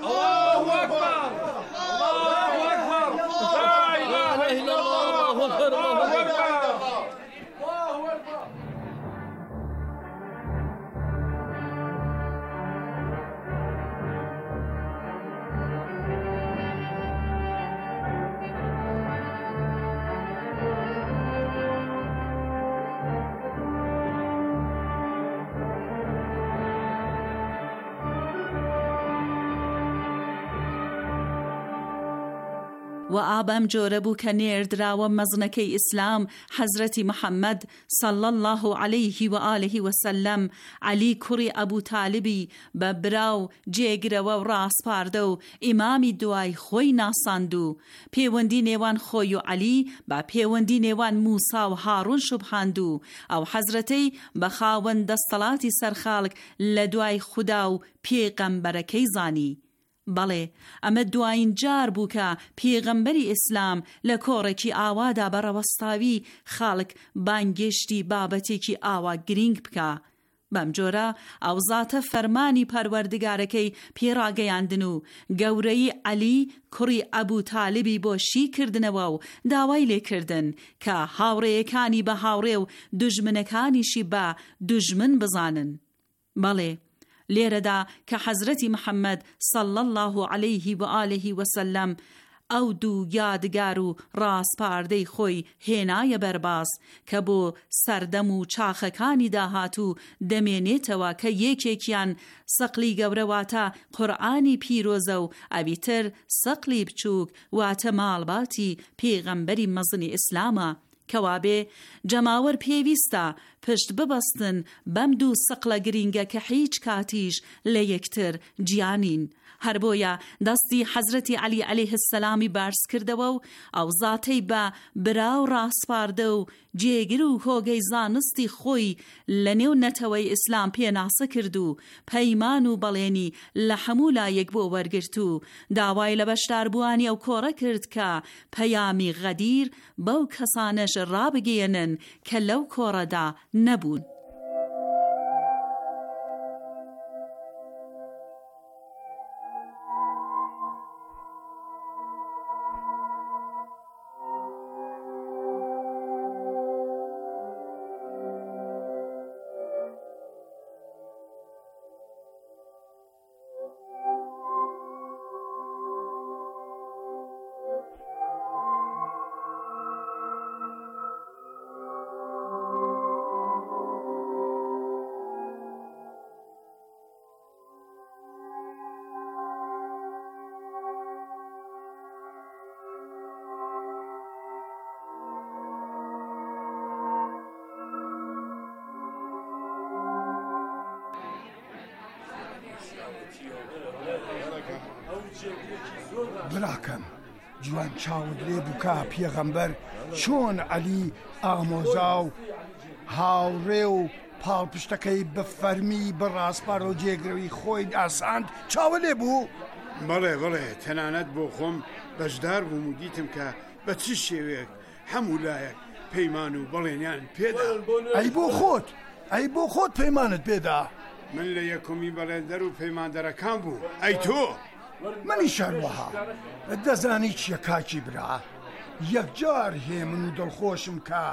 و ئابەم جۆرە بوو کە نێردراوە مەزنەکەی ئیسلام حەزرەتی محەممەد صلی الله عليه و آله وسلم عەلی کوڕی ئەبوو تاالبی بە براو جێگرەوە و ڕاستپاردە و ئیمامی دوای خۆی ناساند و پەیوەندی نێوان خۆی و عەلی بە پەیوەندی نێوان موسا و هاڕون شوبهاند و ئەو حەزرەتەی بە خاوەن دەستەڵاتی سەرخاڵک لە دوای خودا و پێغەمبەرەکەی زانی. بەڵێ ئەمە دوایین جار بوو کە پێغەمبەری ئیسلام لە کۆڕێکی ئاوادا بەڕەوەستاوی خاڵک بانگێشتی بابەتێکی ئاوا گرنگ بکە. بەم جۆرە ئەو زاتە فەرمانی پەروەردگارەکەی پێڕاگەیاندن و گەورەی عەلی کوڕی ئەبوو تاالبی بۆ شی کردنەوە و داوای لێکردن کە هاوڕێیەکانی بە هاوڕێ و دوژمنەکانیشی بە دوژمن بزانن. بەڵێ لێرەدا کە حەزرەتی محەممەد صلی الله علیه و آله وسلم ئەو دوو یادگار و ڕاستپاردەی خۆی هێنایە بەرباز کە بۆ سەردەم و چاخەکانی داهات و دەمێنێتەوە کە یەکێکیان سەقلی گەورەواتە قورئانی پیرۆزە و ئەویتر سەقلی بچووک واتە ماڵباتی پێغەمبەری مەزنی ئیسلامە کەوابێ جەماوەر پێویستە پشت ببەستن بەم دوو سەقلە گرینگە کە هیچ کاتیش لە یەکتر گیانین. هەر بۆیە دەستی حەزرەتی عەلی عەلەیه السەلامی بارس کردەوە و ئەو زاتەی بە براو ڕاستپاردە و جێگر و هۆگەی زانستی خۆی لە نێو نەتەوەی ئیسلام پێناسە کرد و پەیمان و بەڵێنی لە هەموو لایەک بۆ وەرگرت و داوای لە بەشداربووانی ئەو کۆڕە کرد کە پەیامی غەدیر بەو کەسانەش ڕابگەێنن کە لەو کۆڕەدا نەبوون. براکەم جوان چاوت لێ بووکە پێغەمبەر چۆن عەلی ئامۆزا و هاوڕێ و پاڵپشتەکەی بە فەرمی بەڕاستپار و جێگرەوەی خۆی ئاساند چاوە لێ بوو؟ بەڵێ تەنانەت بۆ خۆم بەشدار بووم و دیتم کە بە چ شێوەیەک هەموو لایەک پەیمان و بەڵێنیان پێدا. ئەی بۆ خۆت پەیمانت پێدا؟ من لە یەکەمی بەڵێندەر و پەیماندەرەکان بوو. ئەی تۆ منی شەروەها دەزانی چیە کاکی برا؟ یەکجار هێ من و دڵخۆشم کە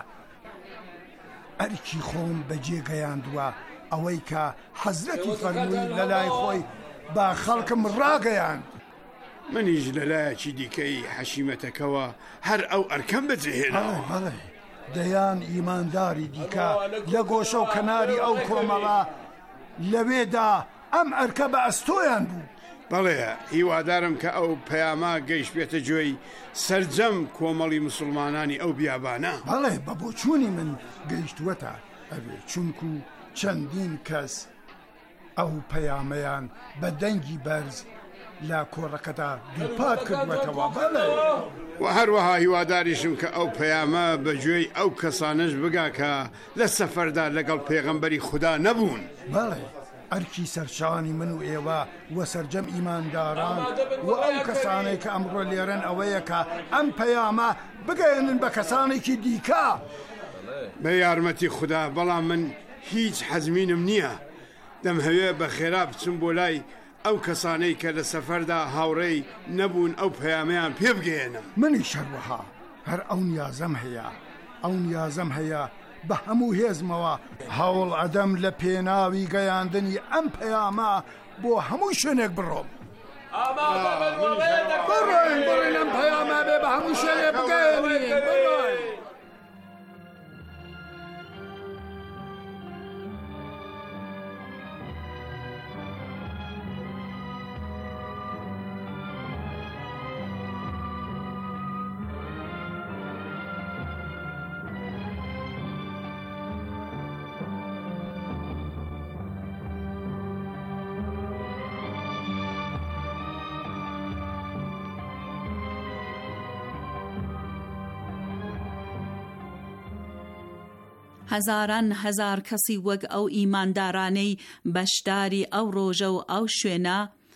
ئەرکی خۆم بەجێگەیاندووە ئەوەی کە حەزرەتی فەرمووی لە لای خۆی با خەڵکم ڕاگەیاند. منیش لە لایەکی دیکەی حەشیمەتەکەوە هەر ئەو ئەرکەم بەجێهێناوە. بەڵێ دەیان ئیمانداری دیکە لە گۆشە و کەناری ئەو کۆمەڵە لەوێدا ئەم ئەرکە بە ئەستۆیان بوو. بەڵێ هیوادارم کە ئەو پەیامە گەیشت بێتە گوێی سەرجەم کۆمەڵی مسلمانانی ئەو بیابانە. بەڵێ بە بۆچوونی من گەیشتووەتە ئەوێ چونکو چەندین کەس ئەو پەیامەیان بە دەنگی بەرز لە کۆڕەکەدا دووپات کردوێتەوە. بەڵێ و هەروەها هیواداریشم کە ئەو پەیامە بە گوێی ئەو کەسانش بگا کە لە سەفەردا لەگەڵ پێغەمبەری خوددا نەبوون. بەڵێ ئەرکی سەرشانی من و ئێوە وە سەرجەم ئیمانداران و ئەو کەسانەی کە ئەمڕۆ لێرەن ئەوەیە کە ئەم پەیامە بگەێنن بە کەسانێکی دیکە بە یارمەتی خوددا. بەڵام من هیچ حەزمینم نییە دەمهەوێ بە خێرا بچم بۆ لای ئەو کەسانەی کە لە سەفەردا هاوڕێی نەبوون ئەو پەیامیان پێ بگەێنم. منی شەروەها هەر ئەو نیازەم هەیە بە هەموو هێزمەوە هەوڵ ئەدەم لە پێناوی گەیاندنی ئەم پەیامە بۆ هەموو شوێنێک بڕۆم. بڕۆین ئەم پەیامە بێ بە هەموو شوێنێک بگەێنین. هەزاران هەزار کەسی وەک ئەو ئیماندارانەی بەشداری ئەو ڕۆژە و ئەو شوێنە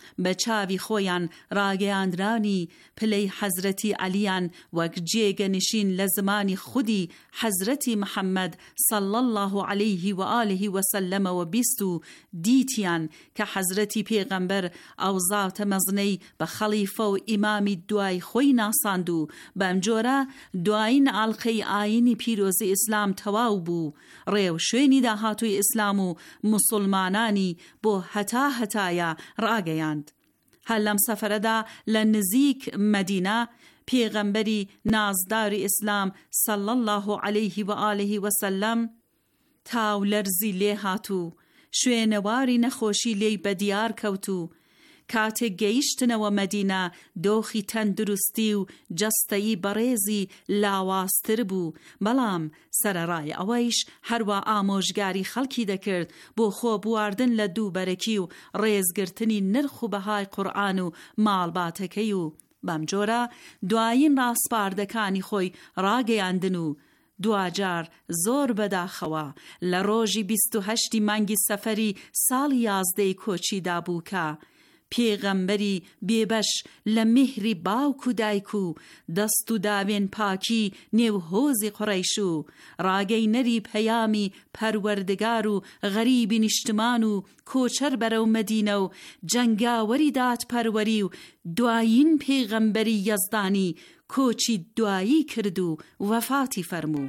بە چاوی خۆیان ڕاگەیاندرانی پلەی حەزرەتی عەلیان وەک جێگەنشین لە زمانی خودی حەزرەتی محەممەد صلی الله علیه و آله و سلمەوە بیست و دیتیان کە حەزرەتی پێغەمبەر ئەو زاتە مەزنەی بە خەلیفە و ئیمامی دوای خۆی ناساند و بەم جۆرە دوایین ئاڵقەی ئاینی پیرۆزی ئیسلام تەواو بوو. ڕێو شوێنی داهاتووی ئیسلام و مسلمانانی بۆ هەتایە ڕاگەیاند. هەر لەم سەفەرەدا لە نزیک مەدینە پێغەمبەری نازداری ئیسلام صلی الله علیه و آله و سلم تاو لەرزی لێ هاتوو، شوێنەواری نەخۆشی لێی بەدیار کەوتو. کاتێک گەیشتنەوە مەدینە دۆخی تەندروستی و جەستەیی بەڕێزی لاوازتر بوو، بەڵام سەرەڕای ئەوەیش هەروە ئامۆژگاری خەڵکی دەکرد بۆ خۆ بواردن لە دووبەرەکی و ڕێزگرتنی نرخ و بەهای قورئان و ماڵباتەکەی و بەم جۆرە دوایین ڕاسپاردەکانی خۆی ڕاگەیاندن و دوجار زۆر بەداخەوە لە ڕۆژی 28 مانگی سەفەری ساڵی 11 کۆچیدا بوو کە پێغەمبەری بێبەش لە میهری باوک و دایک و دەست و داوێن پاکی نێو هۆزی قوڕەیش و ڕاگەیەنەری پەیامی پەروەردگار و غەریبی نیشتمان و کۆچەر بەرەو مەدینە و جەنگاوەری دادپەروەری و دوایین پێغەمبەری یەزدانی کۆچی دوایی کرد و وەفاتی فەرموو.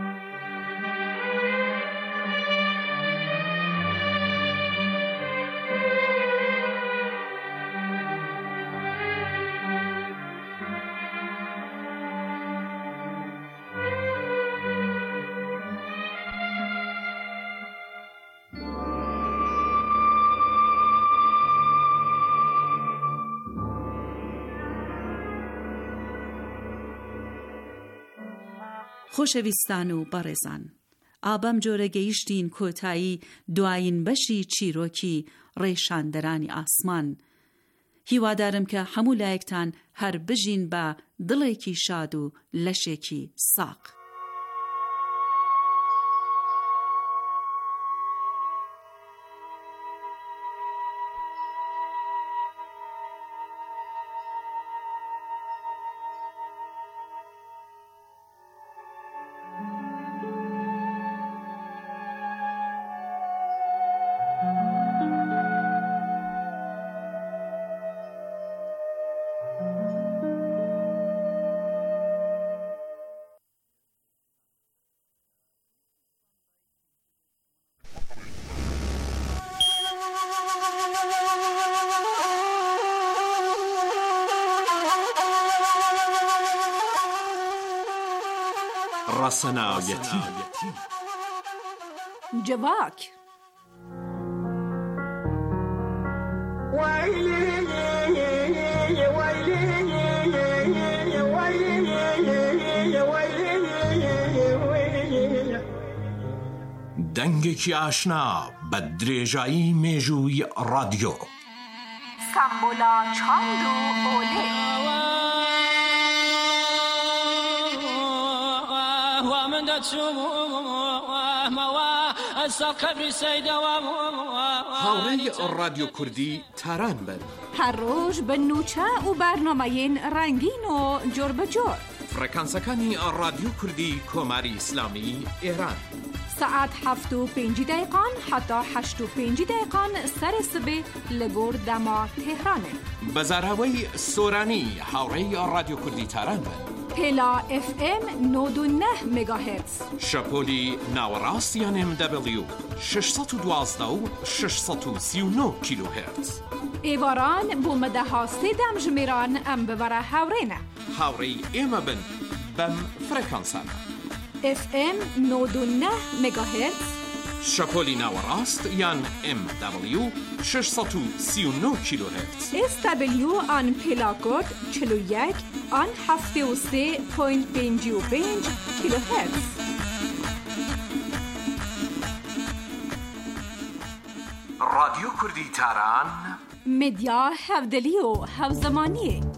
خۆشەویستان و بەڕێزان، ئابەم جۆرە گەیشتین کۆتایی دوایین بەشی چیرۆکی ڕێشاندەرانی ئاسمان. هیوادارم کە هەموو لایەکتان هەر بژین بە دڵێکی شاد و لەشێکی ساق. ڕەسەناویەتی جەواک دەنگێکی ئاشنا بە درێژایی مێژووی ڕادیۆ سامبۆلا چاند و ئۆلێ هاوڕێی ڕادیۆ کوردی تاران بن هەر ڕۆژ بە نوچە و بەرنامەیەن ڕەنگین و جۆر بەجۆر فڕێکانسەکانی ڕادیۆ کوردی کۆماری ئیسلامی ئێران سعات 7:05 حتا 8:05 سەری سبێ لە گۆر دەما تێهرانێ بەزاراوەی سۆرانی هاوڕێی ڕادیۆ کوردی تاران بن پێلا FM 99 مگاهرتز شەپۆلی ناوەڕاست یان MW 612 و 639 کیلوهرتز ئێواران بۆ مەدەها سێدەم ژمێران ئەم ببەرە هاوڕێنە هاوڕێی ئێمە بن بەم فڕێکانسانە FM 99 مگاهرتز شەپۆلی ناوەڕاست یان MW 639 کیلوهرتز SW آن پێلاکۆد 41 آن 73.55 کیلوهرتز ڕادیۆ کوردی تاران مدیا هەودەلی و هەوزەمانیە